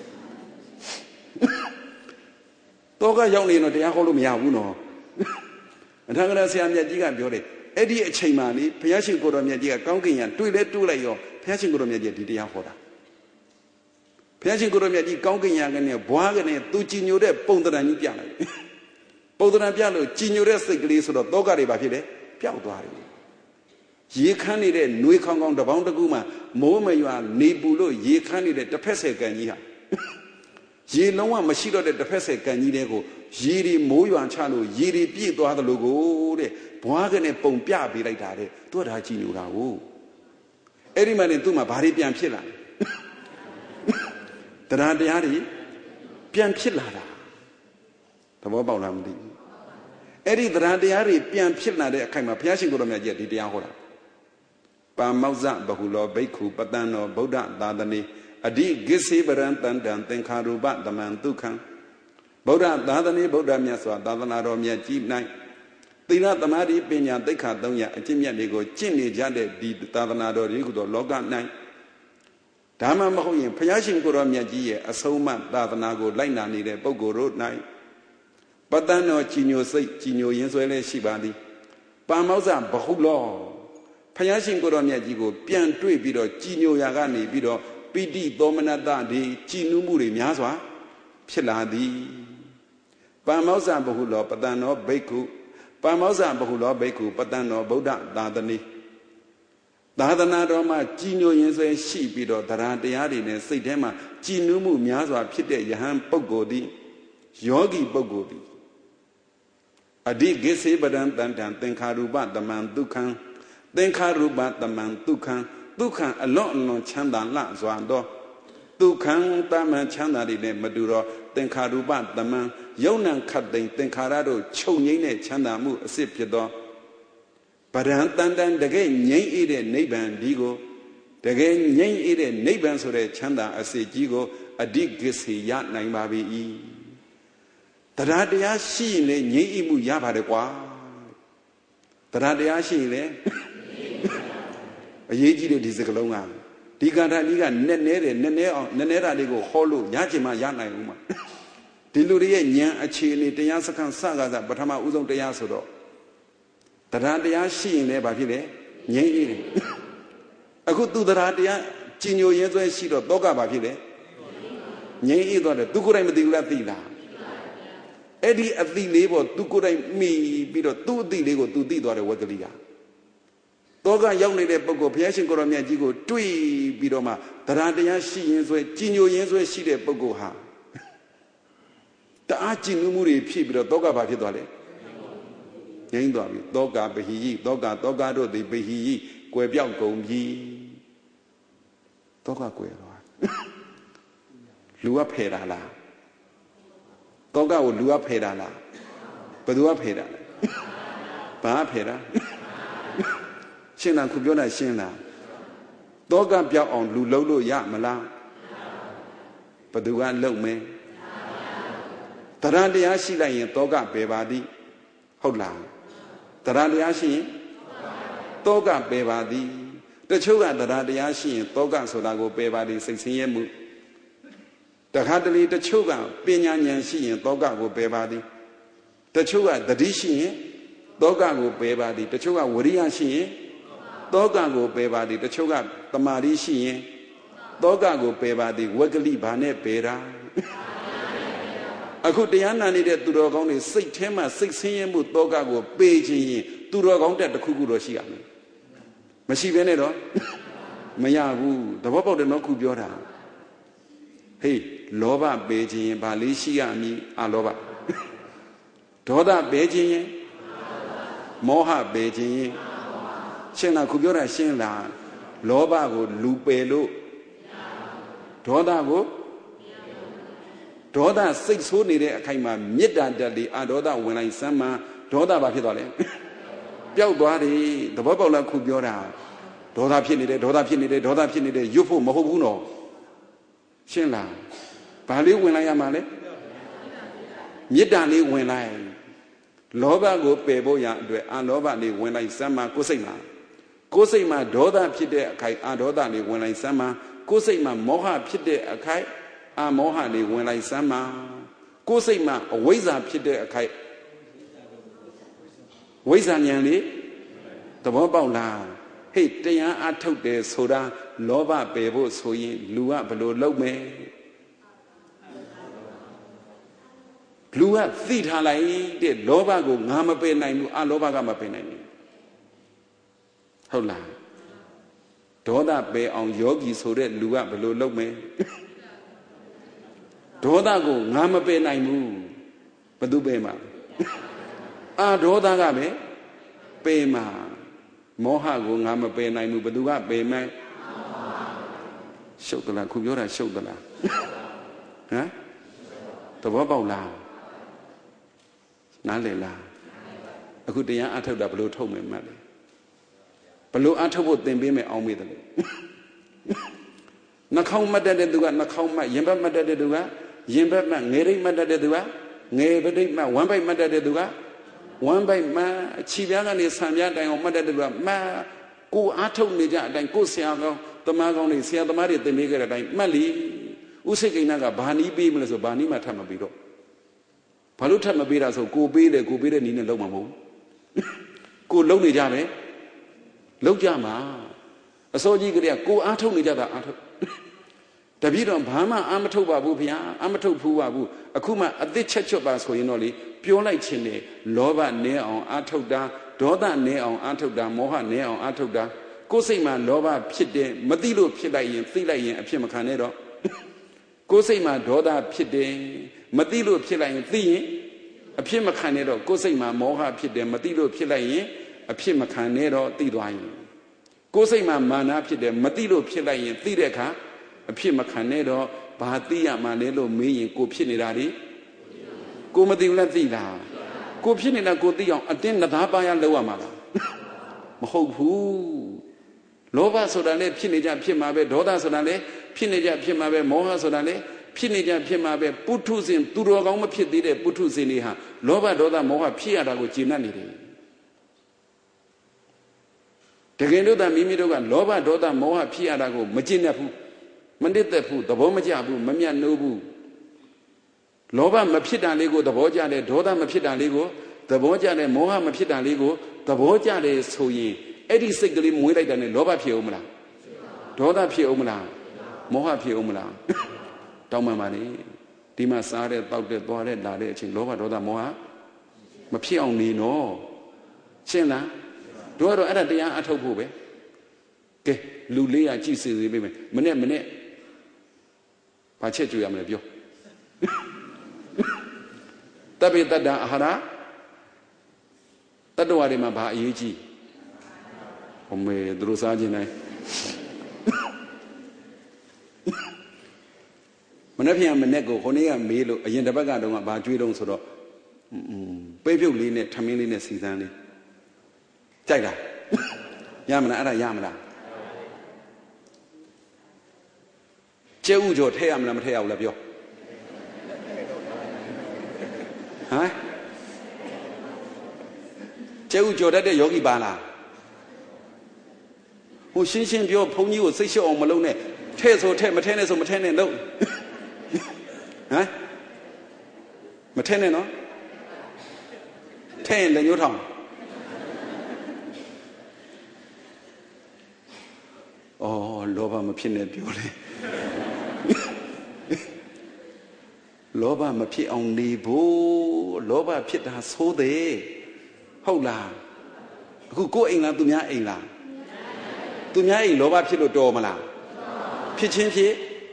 တောကရောက်နေတော့တရားဟောလို့မရဘူးနော်အထက်ကရာဆရာမြတ်ကြီးကပြောတယ်အဲ့ဒီအချိန်မှလေဘုရားရှင်ကိုတော်မြတ်ကြီးကကောင်းကင်ရံတွေ့လဲတွေ့လိုက်ရောဘုရားရှင်ကိုတော်မြတ်ကြီးဒီတရားဟောတာဘုရားရှင်ကိုတော်မြတ်ကြီးကောင်းကင်ရံကနေဘွားကနေသူကြည်ညိုတဲ့ပုံသဏ္ဍာန်ကြီးပြလိုက်ပုံသဏ္ဍာန်ပြလို့ကြည်ညိုတဲ့စိတ်ကလေးဆိုတော့တောကတွေဘာဖြစ်လဲပျောက်သွားတယ်ရေခမ်းနေတဲ့နှွေးခေါင်းခေါင်းတပေါင်းတကူမှမိုးမရွာနေပူလို့ရေခမ်းနေတဲ့တစ်ဖက်ဆယ်ကန်ကြီးဟာရေလုံးဝမရှိတော့တဲ့တစ်ဖက်ဆယ်ကန်ကြီးတွေကိုရေဒီမိုးရွာချလို့ရေဒီပြည့်သွားတယ်လို့ကိုတဲ့ဘွားကနေပုံပြပေးလိုက်တာတဲ့သူကဒါကြည်ညိုတာကိုအဲ့ဒီမှနေသူ့မှာဘာတွေပြန်ဖြစ်လာလဲတရားတရားတွေပြန်ဖြစ်လာတာသဘောပေါက်လားမသိဘူးအဲ့ဒီတရားတရားတွေပြန်ဖြစ်လာတဲ့အခိုက်မှာဘုရားရှင်ကိုယ်တော်မြတ်ကြီးကဒီတရားဟောတာပါမောဇ္ဇဘဟုလောဘိက္ခုပတံနောဗုဒ္ဓသာသနေအဓိဂစ္စေပရံတန္တံသင်္ခါရုပတမံဒုက္ခံဗုဒ္ဓသာသနေဗုဒ္ဓမြတ်စွာသာသနာတော်မြတ်ကြီး၌သီလသမာဓိပညာသိက္ခာသုံးရပ်အကျင့်မြတ်တွေကိုကျင့်နေကြတဲ့ဒီသာသနာတော်ကြီးကိုလောက၌ဒါမှမဟုတ်ရင်ဘုရားရှင်ကိုယ်တော်မြတ်ကြီးရဲ့အဆုံးအမသာသနာကိုလိုက်နာနေတဲ့ပုဂ္ဂိုလ်တို့၌ပတံတော်ကြည်ညိုစိတ်ကြည်ညိုရင်းဆွဲလဲရှိပါသည်ပါမောဇ္ဇဘဟုလောဘုရားရှင်ကိုယ်တော်မြတ်ကြီးကိုပြန်တွေ့ပြီးတော့ကြည်ညိုရာကနေပြီးတော့ပိဋိသောမနတဒီကြည်နူးမှုတွေများစွာဖြစ်လာသည်ပါမောဇ္ဇဘဟုလောပတံတော်ဘိက္ခုပါမောဇ္ဇဘဟုလောဘိက္ခုပတံတော်ဗုဒ္ဓသာသနေသာသနာတော်မှာကြည်ညိုရင်းဆွဲရှိပြီးတော့တရားတရားတွေနဲ့စိတ်ထဲမှာကြည်နူးမှုများစွာဖြစ်တဲ့ယဟန်ပုဂ္ဂိုလ်သည်ယောဂီပုဂ္ဂိုလ်သည်အဓိဂစ္စေပရံတန္တံသင်္ခါရုပတမံဒုက္ခံသင်္ခါရုပတမံဒုက္ခံဒုက္ခံအလွန်အလွန်ချမ်းသာလှစွာသောဒုက္ခံတမန်ချမ်းသာတွေနဲ့မတူတော့သင်္ခါရုပတမံယုံနံခတ်သိမ့်သင်္ခါရတို့ချုပ်ငိမ့်တဲ့ချမ်းသာမှုအစစ်ဖြစ်သောပရံတန်တန်တကယ်ငြိမ့်အေးတဲ့နိဗ္ဗာန်ဒီကိုတကယ်ငြိမ့်အေးတဲ့နိဗ္ဗာန်ဆိုတဲ့ချမ်းသာအစစ်ကြီးကိုအဓိဂစ္စေရနိုင်ပါ၏တရားတရားရှိရင်လည်းငြိမ့်အေးမှုရပါတယ်ကွာတရားတရားရှိရင်လည်းအရေးကြီးတဲ့ဒီစကလုံးကဒီကန္တာကြီးကနက်နဲတယ်နက်နဲအောင်နက်နဲတာလေးကိုဟောလို့ရချင်မှရနိုင်ဦးမှာဒီလူတွေရဲ့ဉာဏ်အခြေအနေတရားစခန်းစကားစပထမဦးဆုံးတရားဆိုတော့တရားတရားရှိရင်လည်းဘာဖြစ်လဲငြိမ့်အေးတယ်အခုသူတရားတရားကြည်ညိုရဲသွဲရှိတော့တောကဘာဖြစ်လဲငြိမ်းအေးသွားတယ်သူကိုယ်တိုင်မသိဘူးလားသိလားအဲ့ဒီအသိလေးပေါ်သူကိုယ်တိုင်မိပြီးတော့သူ့အသိလေးကိုသူသိသွားတယ်ဝက်ကလေးကတောကရောက်နေတဲ့ပုဂ္ဂိုလ်ဘုရားရှင်ကိုရောမြတ်ကြီးကိုတွေ့ပြီးတော့မှတရားတရားရှိရင်ဆွဲကြီးညိုရင်ဆွဲရှိတဲ့ပုဂ္ဂိုလ်ဟာတအားကြည်နူးမှုတွေဖြစ်ပြီးတော့တောကဘာဖြစ်သွားလဲငြိမ်းသွားပြီတောကပဟိယိတောကတောကတို့သည်ပဟိယိကွယ်ပြောက်ကုန်ပြီတောကကွယ်သွားလူကဖယ်တာလားတောကကိုလူကဖယ်တာလားဘယ်သူကဖယ်တာလဲဘာဖယ်တာရှင်းလားခုပြောတာရှင်းလားတောကပြောက်အောင်လူလုံးလို့ရမလားဘယ်သူကလုံမဲတရားတရားရှိလိုက်ရင်တောကပယ်ပါသည်ဟုတ်လားတရားတရားရှိရင်တောကပယ်ပါသည်တချို့ကတရားတရားရှိရင်တောကဆိုတာကိုပယ်ပါသည်စိတ်ဆင်းရဲမှုတခါတလေတချို့ကပညာဉာဏ်ရှိရင်တောကကိုပယ်ပါသည်တချို့ကသတိရှိရင်တောကကိုပယ်ပါသည်တချို့ကဝိရိယရှိရင်တောကကိုပယ်ပါသည်တချို့ကတမာတိရှိရင်တောကကိုပယ်ပါသည်ဝက်ကလိဘာနဲ့ပယ်တာအခုတရားနာနေတဲ့သူတော်ကောင်းတွေစိတ်ထဲမှာစိတ်ဆင်းရဲမှုတောကကိုပယ်ခြင်းရင်သူတော်ကောင်းတက်တစ်ခုခုတော့ရှိရမယ်မရှိဘဲနဲ့တော့မရဘူးသဘောပေါက်တယ်နော်ခုပြောတာဟေးလောဘပယ်ခြင်းရင်ဘာလေးရှိရမည်အလောဘဒေါသပယ်ခြင်းရင်မောဟပယ်ခြင်းရင်ရှင်းလားခုပြောတာရှင်းလားလောဘကိုလူပယ်လို့ဒေါသကိုဒေါသစိတ်ဆိုးနေတဲ့အခိုက်မှာမေတ္တာတက်လေအဒေါသဝင်လိုက်စမ်းမှဒေါသဘာဖြစ်သွားလဲပျောက်သွားတယ်သဘောပေါက်လားခုပြောတာဒေါသဖြစ်နေတယ်ဒေါသဖြစ်နေတယ်ဒေါသဖြစ်နေတယ်ရွတ်ဖို့မဟုတ်ဘူးနော်ရှင်းလားဘာလေးဝင်လိုက်ရမှာလဲမေတ္တာလေးဝင်လိုက်လောဘကိုပယ်ဖို့ရအတွက်အလောဘလေးဝင်လိုက်စမ်းမှကိုယ်စိတ်မှာကိုယ်စိတ်မှာဒေါသဖြစ်တဲ့အခိုက်အဒေါသလေးဝင်လိုက်စမ်းမှကိုယ်စိတ်မှာမောဟဖြစ်တဲ့အခိုက်အမောဟလေးဝင်လိုက်စမ်းမှကိုယ်စိတ်မှာအဝိဇ္ဇာဖြစ်တဲ့အခိုက်ဝိဇ္ဇာဉာဏ်လေးသဘောပေါက်လားဟေ့တရားအထုတ်တယ်ဆိုတာလောဘပယ်ဖို့ဆိုရင်လူကဘယ်လိုလုပ်မယ်လူကသိထားလိုက်တဲ့လောဘကိုငါမပယ်နိုင်ဘူးအလောဘကမပယ်နိုင်ဘူးဟုတ်လားဒေါသပယ်အောင်ယောဂီဆိုတဲ့လူကဘယ်လိုလုပ်မယ်ဒေါသကိုငါမပယ်နိုင်ဘူးဘယ်သူပယ်မှာအာဒေါသကပဲပယ်မှာမောဟကိုငါမပယ်နိုင်ဘူးဘယ်သူကပယ်မယ်ရှုပ်သလားခုပြောတာရှုပ်သလားဟမ်သဘောပေါက်လားနားလည်လားအခုတရားအထုတ်တာဘယ်လိုထုတ်မယ်မှတ်လဲဘယ်လိုအထုတ်ဖို့သင်ပေးမယ်အောင်မေးတယ်နှာခေါင်းမတ်တဲ့သူကနှာခေါင်းမတ်ရင်ဘတ်မတ်တဲ့သူကရင်ဘတ်မတ်ငယ်ရိပ်မတ်တဲ့သူကငယ်ပဋိမတ်ဝမ်းပိုက်မတ်တဲ့သူကဝမ်းပိုက်မတ်ခြေပြားကနေဆံပြားတိုင်အောင်မတ်တဲ့သူကမတ်ကိုအထုတ်နေကြအတိုင်းကိုဆရာကောင်းတမန်ကောင်းတွေဆရာသမားတွေသင်ပေးခဲ့တဲ့အတိုင်းမှတ်လီဥစိတ်ကိန်းကဘာနီးပေးမလဲဆိုဘာနီးမှထပ်မပြီးတော့ဘာလို့ထပ်မပေးတာဆိုကိုပေးတယ်ကိုပေးတဲ့နီးနဲ့လုံးမှာမဟုတ်ကိုလုံးနေကြမယ်လုံးကြမှာအစောကြီးကတည်းကကိုအားထုတ်နေကြတာအားထုတ်တပည့်တော်ဘာမှအာမထုတ်ပါဘူးဗျာအာမထုတ်ဘူးပါဘူးအခုမှအသစ်ချက်ချွတ်ပါဆိုရင်တော့လေပြောလိုက်ခြင်းနဲ့လောဘနည်းအောင်အာထုတ်တာဒေါသနည်းအောင်အာထုတ်တာမောဟနည်းအောင်အာထုတ်တာကိုယ်စိတ်မှာလောဘဖြစ်တယ်မသိလို့ဖြစ်လိုက်ရင်သိလိုက်ရင်အဖြစ်မခံနဲ့တော့ကိုယ်စိတ်မှာဒေါသဖြစ်တယ်မသိလို့ဖြစ်လိုက်ရင်သိရင်အဖြစ်မခံနဲ့တော့ကိုယ်စိတ်မှာမောဟဖြစ်တယ်မသိလို့ဖြစ်လိုက်ရင်အဖြစ်မခံနဲ့တော့သိသွားရင်ကိုယ်စိတ်မှာမာနဖြစ်တယ်မသိလို့ဖြစ်လိုက်ရင်သိတဲ့အခါအဖြစ်မခံနဲ့တော့ဘာသိရမှလဲလို့မေးရင်ကိုဖြစ်နေတာလေကိုမသိဘူးလားသိလားကိုဖြစ်နေတာကိုသိအောင်အတင်းနသားပါရလောက်ရမှာလားမဟုတ်ဘူးလောဘဆိုတာလည်းဖြစ်နေကြဖြစ်မှာပဲဒေါသဆိုတာလည်းဖြစ်နေကြဖြစ်မှာပဲမောဟဆိုတာလည်းဖြစ်နေကြဖြစ်မှာပဲပုထုဇဉ်သူတော်ကောင်းမဖြစ်သေးတဲ့ပုထုဇဉ်တွေဟာလောဘဒေါသမောဟဖြစ်ရတာကိုကျေနပ်နေတယ်တကယ်လို့သာမိမိတို့ကလောဘဒေါသမောဟဖြစ်ရတာကိုမကျေနပ်ဘူးမနစ်သက်ဘူးသဘောမကျဘူးမမြတ်နိုးဘူးလောဘမဖြစ်တာလေးကိုသဘောကျတယ်ဒေါသမဖြစ်တာလေးကိုသဘောကျတယ်မောဟမဖြစ်တာလေးကိုသဘောကျတယ်ဆိုရင်အဲ့ဒီစိတ်ကလေးမွေးလိုက်တာနဲ့လောဘဖြစ်အောင်မလားဒေါသဖြစ်အောင်မလားမောဟဖြစ်အောင်မလားတောင်းမှန်ပါလေဒီမှာစားတဲ့တောက်တဲ့သွားတဲ့လာတဲ့အချိန်လောဘဒေါသမောဟမဖြစ်အောင်နေနော်ရှင်းလားတို့ကတော့အဲ့ဒါတရားအထုတ်ဖို့ပဲကဲလူလေးရကြည့်စီစီပေးမယ်မနဲ့မနဲ့ဘာချက်ကြွရမလဲပြောတပိတ္တအာဟာရတတ္တဝါတွေမှာဘာအရေးကြီးဟိုမေသူတို့စားခြင်းတိုင်းမနေ့ပြန်မနေ့ကိုခொနေ့ကမေးလို့အရင်တစ်ပတ်ကတော့ဘာကြွေးတုံးဆိုတော့ပိတ်ပြုတ်လေးနဲ့ထမင်းလေးနဲ့စီစမ်းလေးကြိုက်လားရမလားအဲ့ဒါရမလားကျဲဥကျော်ထဲရမလားမထဲရဘူးလားပြောဟမ်ကျဲဥကျော်တတ်တဲ့ယောဂီပါလားဟိုရှင်းရှင်းပြောဘုန်းကြီးကိုစိတ်လျှော့အောင်မလုပ်နဲ့ထဲဆိုထဲမထဲနဲ့ဆိုမထဲနဲ့လို့ဟမ်မထဲနဲ့နော်ထဲရင်လည်းညှိုးထောင်အော်လောဘမဖြစ်နဲ့ပြောလေလောဘမဖြစ်အောင်နေဖို့လောဘဖြစ်တာဆိုးတယ်ဟုတ်လားအခုကိုယ်အိမ်လားသူများအိမ်လားသူများအိမ်လောဘဖြစ်လို့တော်မလားဖြစ်ချင်းဖြစ်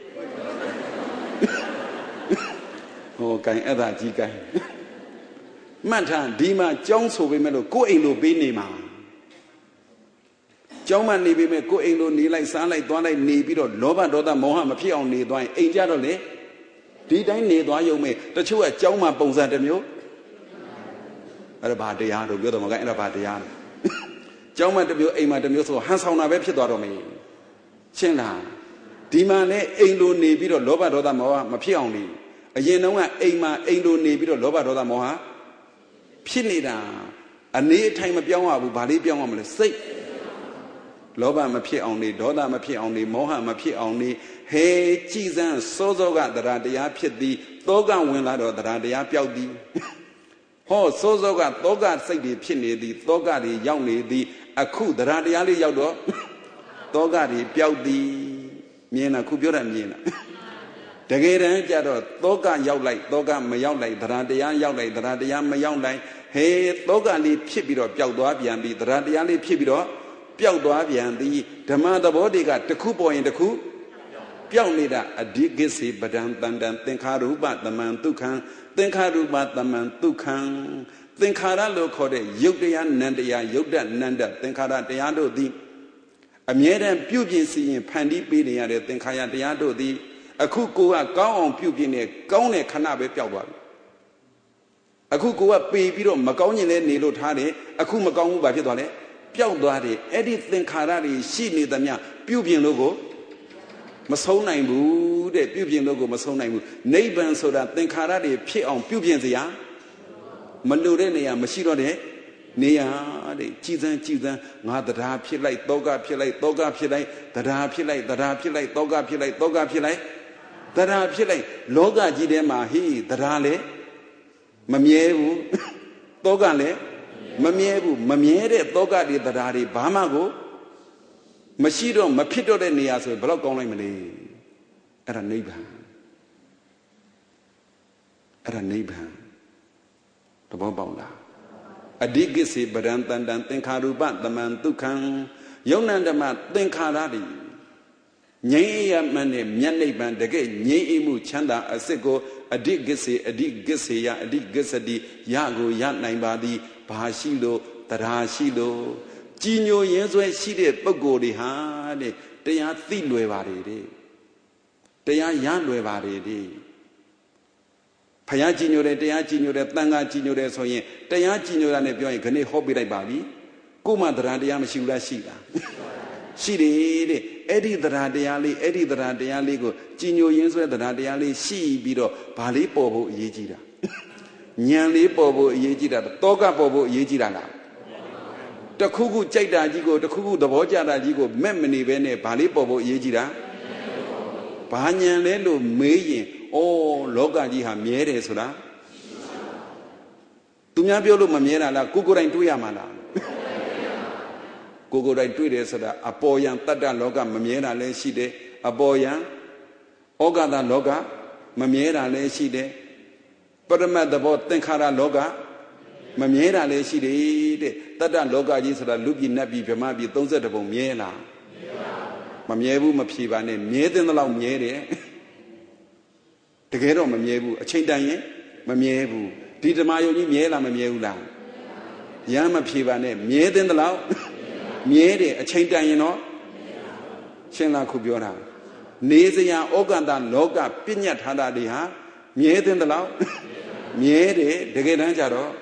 ဟိုကင်အဲ့ဒါကြီးကင်မှတ်ထားဒီမှာကြောင်းဆိုပေမဲ့လို့ကိုယ်အိမ်လိုပေးနေမှာကျောင်းမှနေပေမဲ့ကိုယ်အိမ်လိုနေလိုက်စားလိုက်သွားလိုက်နေပြီးတော့လောဘဒေါသမောဟမဖြစ်အောင်နေသွားရင်အိမ်ကြတော့လေဒီတိုင်းနေသွားရုံနဲ့တချို့ကကျောင်းမှပုံစံတစ်မျိုးအဲ့ဒါဘာတရားတို့ပြောတော့မကအဲ့ဒါဘာတရားလဲကျောင်းမှတစ်မျိုးအိမ်မှတစ်မျိုးဆိုဟန်ဆောင်တာပဲဖြစ်သွားတော့မယ်ရှင်းလားဒီမှာလည်းအိမ်လိုနေပြီးတော့လောဘဒေါသမောဟမဖြစ်အောင်နေအရင်တုန်းကအိမ်မှာအိမ်လိုနေပြီးတော့လောဘဒေါသမောဟဖြစ်နေတာအနေအထိုင်မပြောင်းရဘူးဘာလေးပြောင်းရမလဲစိတ်လောဘမဖြစ်အောင်နေဒေါသမဖြစ်အောင်နေမောဟမဖြစ်အောင်နေဟေကြည်စမ်းစောစောကတရားတရားဖြစ်သည်သောကဝင်လာတော့တရားတရားပျောက်သည်ဟောစောစောကသောကစိတ်တွေဖြစ်နေသည်သောကတွေရောက်နေသည်အခုတရားတရားလေးရောက်တော့သောကတွေပျောက်သည်မြင်လားခုပြောတာမြင်လားတကယ်တမ်းကျတော့သောကရောက်လိုက်သောကမရောက်လိုက်တရားတရားရောက်လိုက်တရားတရားမရောက်လိုက်ဟေသောကလေးဖြစ်ပြီးတော့ပျောက်သွားပြန်ပြီတရားတရားလေးဖြစ်ပြီးတော့ပျောက်သွားပြန်သည်ဓမ္မသဘောတွေကတစ်ခုပေါ်ရင်တစ်ခုပျောက်နေတာအဓိကိစေပဒံတန်တံသင်္ခါရူပသမံဒုက္ခံသင်္ခါရူပသမံဒုက္ခံသင်္ခါရလို့ခေါ်တဲ့ယုတ်တရားနံတရားယုတ်တနန္တသင်္ခါရတရားတို့သည်အမြဲတမ်းပြုပြင်စီရင်ဖန်တီးပေးနေရတဲ့သင်္ခါရတရားတို့သည်အခုကိုကကောင်းအောင်ပြုပြင်နေကောင်းတဲ့ခဏပဲပျောက်သွားပြီအခုကိုကပေပြီးတော့မကောင်းရင်လည်းနေလို့ထားတယ်အခုမကောင်းဘူးဘာဖြစ်သွားလဲပျောက်သွားတယ်အဲ့ဒီသင်္ခါရတွေရှိနေသမျှပြုပြင်လို့ကိုမဆုံးနိုင်ဘူးတဲ့ပြုပြင်လို့ကိုမဆုံးနိုင်ဘူးနိဗ္ဗာန်ဆိုတာသင်္ခါရတွေဖြစ်အောင်ပြုပြင်စရာမလိုတဲ့နေရာမရှိတော့တဲ့နေရာတဲ့ကြည်စမ်းကြည်စမ်းငါတရားဖြစ်လိုက်တောကဖြစ်လိုက်တောကဖြစ်လိုက်တရားဖြစ်လိုက်တရားဖြစ်လိုက်တောကဖြစ်လိုက်တောကဖြစ်လိုက်တရားဖြစ်လိုက်လောကကြီးထဲမှာဟိတရားလည်းမမြဲဘူးတောကလည်းမမြဲဘူးမမြဲတဲ့တောကတွေတရားတွေဘာမှကိုမရှိတော့မဖြစ်တော့တဲ့နေရာဆိုဘယ်တော့ကောင်းလိုက်မလဲအဲ့ဒါနိဗ္ဗာန်အဲ့ဒါနိဗ္ဗာန်သဘောပေါက်လားအဓိကိစေပဒံတန်တံသင်္ခါရူပသမံဒုက္ခံယုံနံဓမ္မသင်္ခါရတွေငြိမ်းရမှန်တဲ့မြတ်နိဗ္ဗာန်တကယ်ငြိမ်းအေးမှုချမ်းသာအစစ်ကိုအဓိကိစေအဓိကိစေယအဓိကိစတိရကိုရနိုင်ပါသည်ဘာရှိလို့တရားရှိလို့ကြည်ညိုရင်းဆွဲရှိတဲ့ပုဂ္ဂိုလ်တွေဟာတဲ့တရားသိလွယ်ပါတယ်တဲ့တရားရလွယ်ပါတယ်တဲ့ဖယားကြည်ညိုတယ်တရားကြည်ညိုတယ်တန်ခါကြည်ညိုတယ်ဆိုရင်တရားကြည်ညိုတာနဲ့ပြောရင်ခဏဟောပြလိုက်ပါပြီကိုမှတရားတရားမရှိဘူးလားရှိလားရှိတယ်တဲ့အဲ့ဒီတရားတရားလေးအဲ့ဒီတရားတရားလေးကိုကြည်ညိုရင်းဆွဲတရားတရားလေးရှိပြီးတော့ဗာလေးပေါ်ဖို့အရေးကြီးတာဉာဏ်လေးပေါ်ဖို့အရေးကြီးတာတောကပေါ်ဖို့အရေးကြီးတာလားတခုခုကြိုက်တာကြီးကိုတခုခုသဘောကျတာကြီးကိုမဲ့မနေပဲနဲ့ဗာလေးပေါ်ဖို့အရေးကြီးတာဘာဉာဏ်လဲလို့မေးရင်ဩလောကကြီးဟာမြဲတယ်ဆိုတာသူများပြောလို့မမြဲတာလားကိုကိုယ်တိုင်တွေးရမှာလားကိုကိုယ်တိုင်တွေးတယ်ဆိုတာအပေါ်ယံတတ္တလောကမမြဲတာလည်းရှိတယ်အပေါ်ယံဩဃတလောကမမြဲတာလည်းရှိတယ်ပရမတ်သဘောသင်္ခါရလောကမမြဲတာလည်းရှိတယ်တဲ့တတ္တလောကကြီးဆိုတာလူပြည်နတ်ပြည်ဗြဟ္မပြည်သုံးဆယ့်တစ်ပုံမြဲလားမမြဲဘူးမဖြေပါနဲ့မြဲတဲ့လောက်မြဲတယ်တကယ်တော့မမြဲဘူးအချိန်တန်ရင်မမြဲဘူးဒီဓမ္မယုံကြီးမြဲလားမမြဲဘူးလားရမ်းမဖြေပါနဲ့မြဲတဲ့လောက်မြဲတယ်အချိန်တန်ရင်တော့ရှင်းလားခုပြောတာနေစရာဩကန္တလောကပြညတ်ထားတာတွေဟာမြဲတဲ့လောက်မြဲတယ်တကယ်တမ်းကျတော့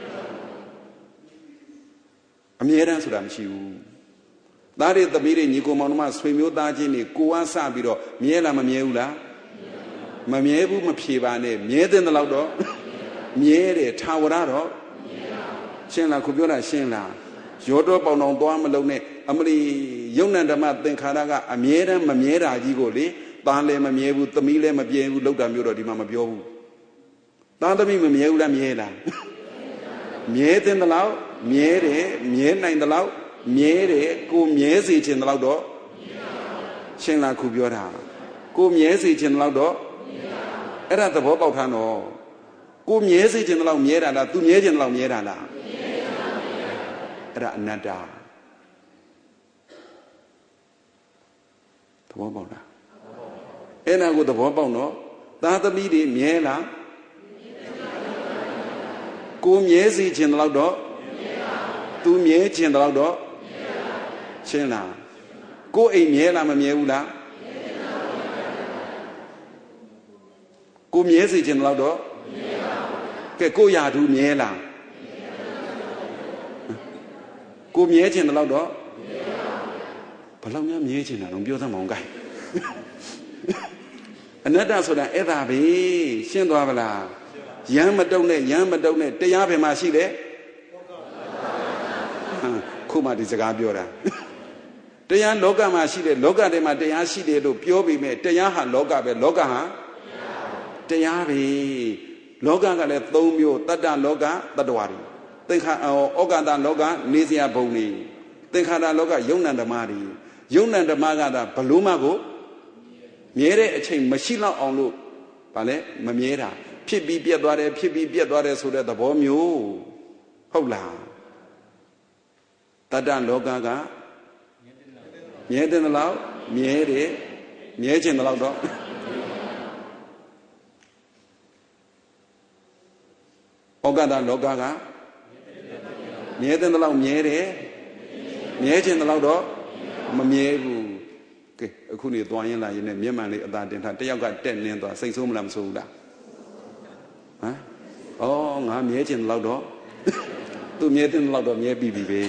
အမြဲတမ်းဆိုတာမရှိဘူးသားတွေသမီးတွေညီကိုမောင်နှမဆွေမျိုးသားချင်းတွေကိုဝါစပြီးတော့မြဲလားမမြဲဘူးလားမမြဲဘူးမဖြေပါနဲ့မြဲတဲ့လောက်တော့မြဲတယ်ထာဝရတော့ရှင်းလားခုပြောတာရှင်းလားရောတော့ပေါင်တောင်သွားမလုံးနဲ့အမလီယုံနံဓမ္မသင်္ခါရကအမြဲတမ်းမမြဲတာကြီးကိုလေသားလည်းမမြဲဘူးသမီးလည်းမပြဲဘူးလောက်တာမျိုးတော့ဒီမှာမပြောဘူးသားသမီးမမြဲဘူးလားမြဲလားမြဲတဲ့လောက်မြဲတယ်မြဲနိုင်တဲ့လောက်မြဲတယ်ကိုမြဲစေခြင်းတဲ့လောက်တော့ရှင်းလားခုပြောတာကိုမြဲစေခြင်းတဲ့လောက်တော့အဲ့ဒါသဘောပေါက်ထားတော့ကိုမြဲစေခြင်းတဲ့လောက်မြဲတာလားသူမြဲခြင်းတဲ့လောက်မြဲတာလားအဲ့ဒါအနတ္တသဘောပေါက်လားအဲ့ဒါကိုသဘောပေါက်တော့သားသမီးတွေမြဲလားကိုမြဲစေခြင်းတဲ့လောက်တော့သူမြဲခြင်းတဲ့လောက်တော့ရှင်းလားကိုအိမ်မြဲလားမမြဲဘူးလားကိုမြဲစေခြင်းတဲ့လောက်တော့ကဲကိုရာထူးမြဲလားကိုမြဲခြင်းတဲ့လောက်တော့ဘယ်လောက်များမြဲခြင်းတာတော့ပြောသမောင်းကိုင်းအနတ္တဆိုတာအဲ့ဒါပဲရှင်းသွားပါလားရမ်းမတုံနဲ့ရမ်းမတုံနဲ့တရားဘယ်မှာရှိလဲခုမှဒီစကားပြောတာတရားလောကမှာရှိတယ်လောကထဲမှာတရားရှိတယ်လို့ပြောပြီးမဲ့တရားဟာလောကပဲလောကဟာတရားပဲလောကကလည်းသုံးမျိုးတတ္တလောကတတ္တဝါတွေသင်္ခါဩကန္တလောကနေစရာဘုံတွေသင်္ခါရလောကယုံနံဓမ္မတွေယုံနံဓမ္မကတာဘလို့မှကိုမြဲတဲ့အချိန်မရှိတော့အောင်လို့ဗာလဲမမြဲတာဖြစ်ပြီးပြတ်သွားတယ်ဖြစ်ပြီးပြတ်သွားတယ်ဆိုတဲ့သဘောမျိုးဟုတ်လားတတ္တလောကကမြဲတဲ့လောက်မြဲတယ်မြဲခြင်းလောက်တော့ဩကတ္တလောကကမြဲတဲ့လောက်မြဲတယ်မြဲခြင်းလောက်တော့မမြဲဘူးကဲအခုနေသွားရင်လာရင်လည်းမျက်မှန်လေးအသာတင်ထားတယောက်ကတက်နင်းသွားစိတ်ဆိုးမလားမဆိုးဘူးလားဟမ်ဩငါမြဲခြင်းလောက်တော့သူမြဲတဲ့လောက်တော့မြဲပြီပြီပဲ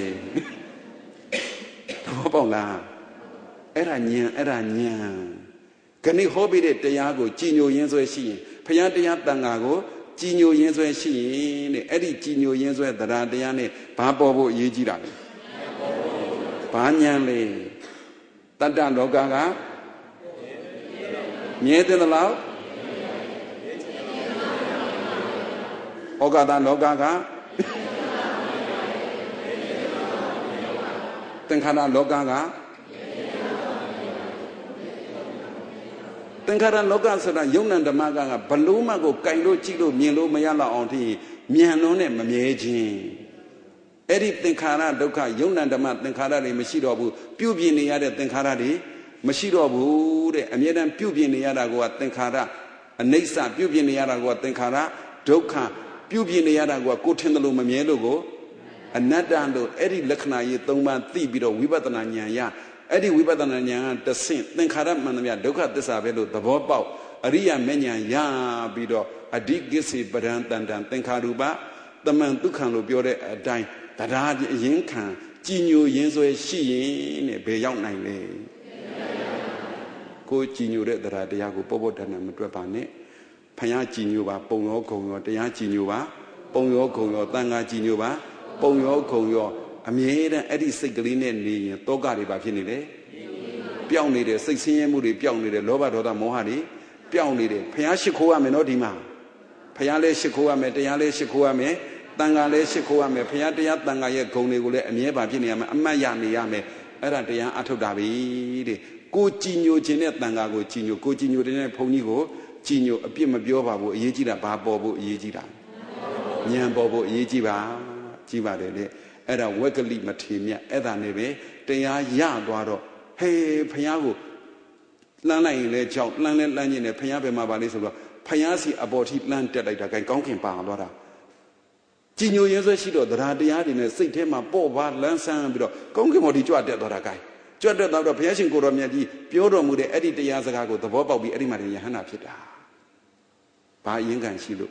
တော့ပေါ့လားအဲ့ဒါညံအဲ့ဒါညံခဏဟောပြီးတဲ့တရားကိုကြည်ညိုရင်းဆွဲရှိရင်ဘုရားတရားတန်ခါကိုကြည်ညိုရင်းဆွဲရှိရင်တဲ့အဲ့ဒီကြည်ညိုရင်းဆွဲတရားတရားနဲ့ဘာပေါ်ဖို့အရေးကြီးတာလဲဘာညံလဲတတ္တလောကကမြဲတဲ့လောက်ဩဃတလောကကသင်္ခါရလောကကသင်္ခါရလောကဆိုတာယုံနံဓမ္မကကဘလို့မှကိုကြိုင်လို့ကြည့်လို့မြင်လို့မရတော့အောင်ထိမြန်လုံးနဲ့မမြဲခြင်းအဲ့ဒီသင်္ခါရဒုက္ခယုံနံဓမ္မသင်္ခါရတွေမရှိတော့ဘူးပြုပြင်နေရတဲ့သင်္ခါရတွေမရှိတော့ဘူးတဲ့အမြဲတမ်းပြုပြင်နေရတာကသင်္ခါရအနိစ္စပြုပြင်နေရတာကသင်္ခါရဒုက္ခပြုပြင်နေရတာကကိုထင်တယ်လို့မမြဲလို့ကိုအနတ္တလို့အဲ့ဒီလက္ခဏာကြီးသုံးပါးသိပြီးတော့ဝိပဿနာဉာဏ်ရအဲ့ဒီဝိပဿနာဉာဏ်ကတဆင့်သင်္ခါရမှန်သမျှဒုက္ခသစ္စာပဲလို့သဘောပေါက်အရိယာမဉာဏ်ရပြီးတော့အဓိကိစ္စေပရံတန်တံသင်္ခါရူပတမန်ဒုက္ခံလို့ပြောတဲ့အတိုင်းတရားအရင်ခံကြည်ညိုရင်းဆွဲရှိရင်နဲ့ဘယ်ရောက်နိုင်လဲကိုကြည်ညိုတဲ့တရားတရားကိုပေါ့ပေါ့တန်တန်မတွက်ပါနဲ့ဖယားကြည်ညိုပါပုံရောဂုံရောတရားကြည်ညိုပါပုံရောဂုံရောတန်ခါကြည်ညိုပါပုံရောဂုံရောအမြဲတမ်းအဲ့ဒီစိတ်ကလေးနဲ့နေရင်တောကတွေပါဖြစ်နေတယ်ပျောက်နေတယ်စိတ်ဆင်းရဲမှုတွေပျောက်နေတယ်လောဘဒေါသမောဟတွေပျောက်နေတယ်ဖယားရှိခိုးရမယ်နော်ဒီမှာဖယားလည်းရှိခိုးရမယ်တရားလည်းရှိခိုးရမယ်တန်ခါလည်းရှိခိုးရမယ်ဖယားတရားတန်ခါရဲ့ဂုံတွေကိုလည်းအမြဲပါဖြစ်နေရမယ်အမှတ်ရနေရမယ်အဲ့ဒါတရားအထုတ်တာပဲတဲ့ကိုကြည်ညိုခြင်းနဲ့တန်ခါကိုကြည်ညိုကိုကြည်ညိုတဲ့ဘုန်းကြီးကိုကြည်ညိုအပြစ်မပြောပါဘူးအရေးကြီးတာဘာပေါ်ဖို့အရေးကြီးတာဉာဏ်ပေါ်ဖို့အရေးကြီးပါကြီးပါတယ်လေအဲ့ဒါဝက်ကလိမထေမြတ်အဲ့ဒါနဲ့ပဲတရားရသွားတော့ဟေးဖယားကိုလှမ်းလိုက်ရင်လည်းကြောက်လှမ်းလဲလှမ်းနေတယ်ဖယားပဲမှာပါလေဆိုတော့ဖယားစီအပေါ်ထိလှမ်းတက်လိုက်တာကဲကောင်းခင်ပါသွားတာကြည်ညိုရဲဆွဲရှိတော့တရားတရားတွေနဲ့စိတ်ထဲမှာပေါ့ပါလန်းဆန်းပြီးတော့ကောင်းကင်ဘုံဒီကြွတက်သွားတာကဲကြွတက်သွားတော့ဘုရားရှင်ကိုတော်မြတ်ကြီးပြောတော်မူတဲ့အဲ့ဒီတရားစကားကိုသဘောပေါက်ပြီးအဲ့ဒီမှာယဟန္တာဖြစ်တာဘာအရင်ခံရှိလို့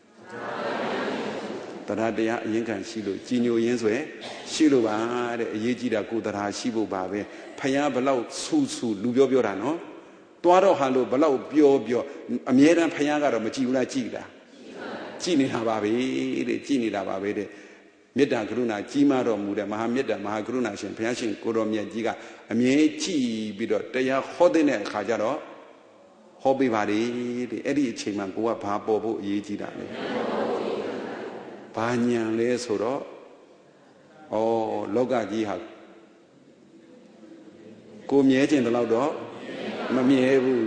တရားတရားအရင်ခံရှိလို့ကြည်ညိုရင်းဆွဲရှိလို့ပါတဲ့အရေးကြီးတာကိုတရားရှိဖို့ပါပဲဖယားဘလောက်ဆူဆူလူပြောပြောတာနော်သွားတော့ဟာလို့ဘလောက်ပြောပြောအမြဲတမ်းဖယားကတော့မကြည့်ဘူးလားကြည့်တာကြည်နေတာပါပဲတဲ့ကြည်နေတာပါပဲတဲ့မေတ္တာကရုဏာကြီးမားတော်မူတဲ့မဟာမေတ္တာမဟာကရုဏာရှင်ဘုရားရှင်ကိုတော်မြတ်ကြီးကအမြဲကြည်ပြီးတော့တရားဟောတဲ့အခါကျတော့ဟောပေးပါလေတဲ့အဲ့ဒီအချိန်မှာကိုကဘာပေါ်ဖို့အရေးကြီးတာလဲဘာညံလဲဆိုတော့ဩလောကကြီးဟာကိုမြဲခြင်းတလောက်တော့မမြဲဘူး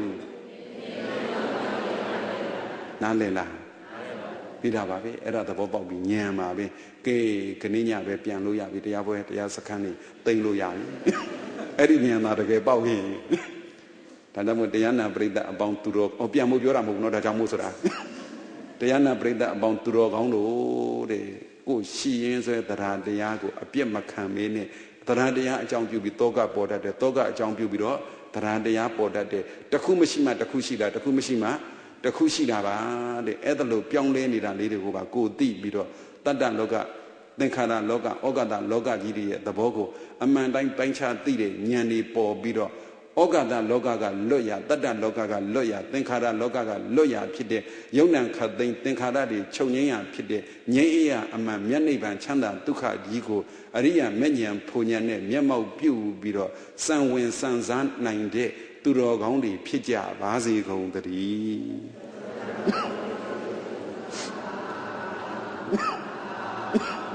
နားလည်လားပြီးတာပါပဲအဲ့ဒါသဘောပေါက်ပြီးညံပါပဲကဲခဏညပဲပြန်လို့ရပြီတရားပွဲတရားစခန်းနေတိမ်လို့ရပြီအဲ့ဒီညံတာတကယ်ပေါက်ရင်ဒါကြောင့်မို့တရားနာပရိသတ်အပေါင်းသူတော်အော်ပြန်မို့ပြောတာမဟုတ်ဘူးနော်ဒါကြောင့်မို့ဆိုတာတရားနာပရိသတ်အပေါင်းသူတော်ကောင်းတို့တဲ့ကိုရှိရင်ဆိုတရားတရားကိုအပြစ်မခံမင်းနဲ့တရားတရားအကြောင်းပြုပြီးတောကပေါ်တတ်တယ်တောကအကြောင်းပြုပြီးတော့တရားတရားပေါ်တတ်တယ်တခုမရှိမှတခုရှိတာတခုမရှိမှတခုရှိတာပါတဲ့အဲ့ဒါလို့ပြောင်းလဲနေတာလေးတွေကိုပါကိုသိပြီးတော့တတ္တလောကသင်္ခါရလောကဩဃတလောကကြီးတွေရဲ့သဘောကိုအမှန်တိုင်းပိုင်းခြားသိတဲ့ဉာဏ်တွေပေါ်ပြီးတော့ဩဃတလောကကလွတ်ရတတ္တလောကကလွတ်ရသင်္ခါရလောကကလွတ်ရဖြစ်တဲ့ယုံ nant ခတ်သိမ်းသင်္ခါရတွေချုပ်ငြိမ်းရဖြစ်တဲ့ငြိမ်းအေးရအမှန်မျက်နိဗ္ဗာန်ချမ်းသာဒုက္ခကြီးကိုအရိယာမေဉ္ဇဉ်ဖူဉ္ဇဉ်နဲ့မျက်မှောက်ပြုပြီးတော့စံဝင်စံစားနိုင်တဲ့သူတော်ကောင်းတွေဖြစ်ကြပါစေကုန်သတည်း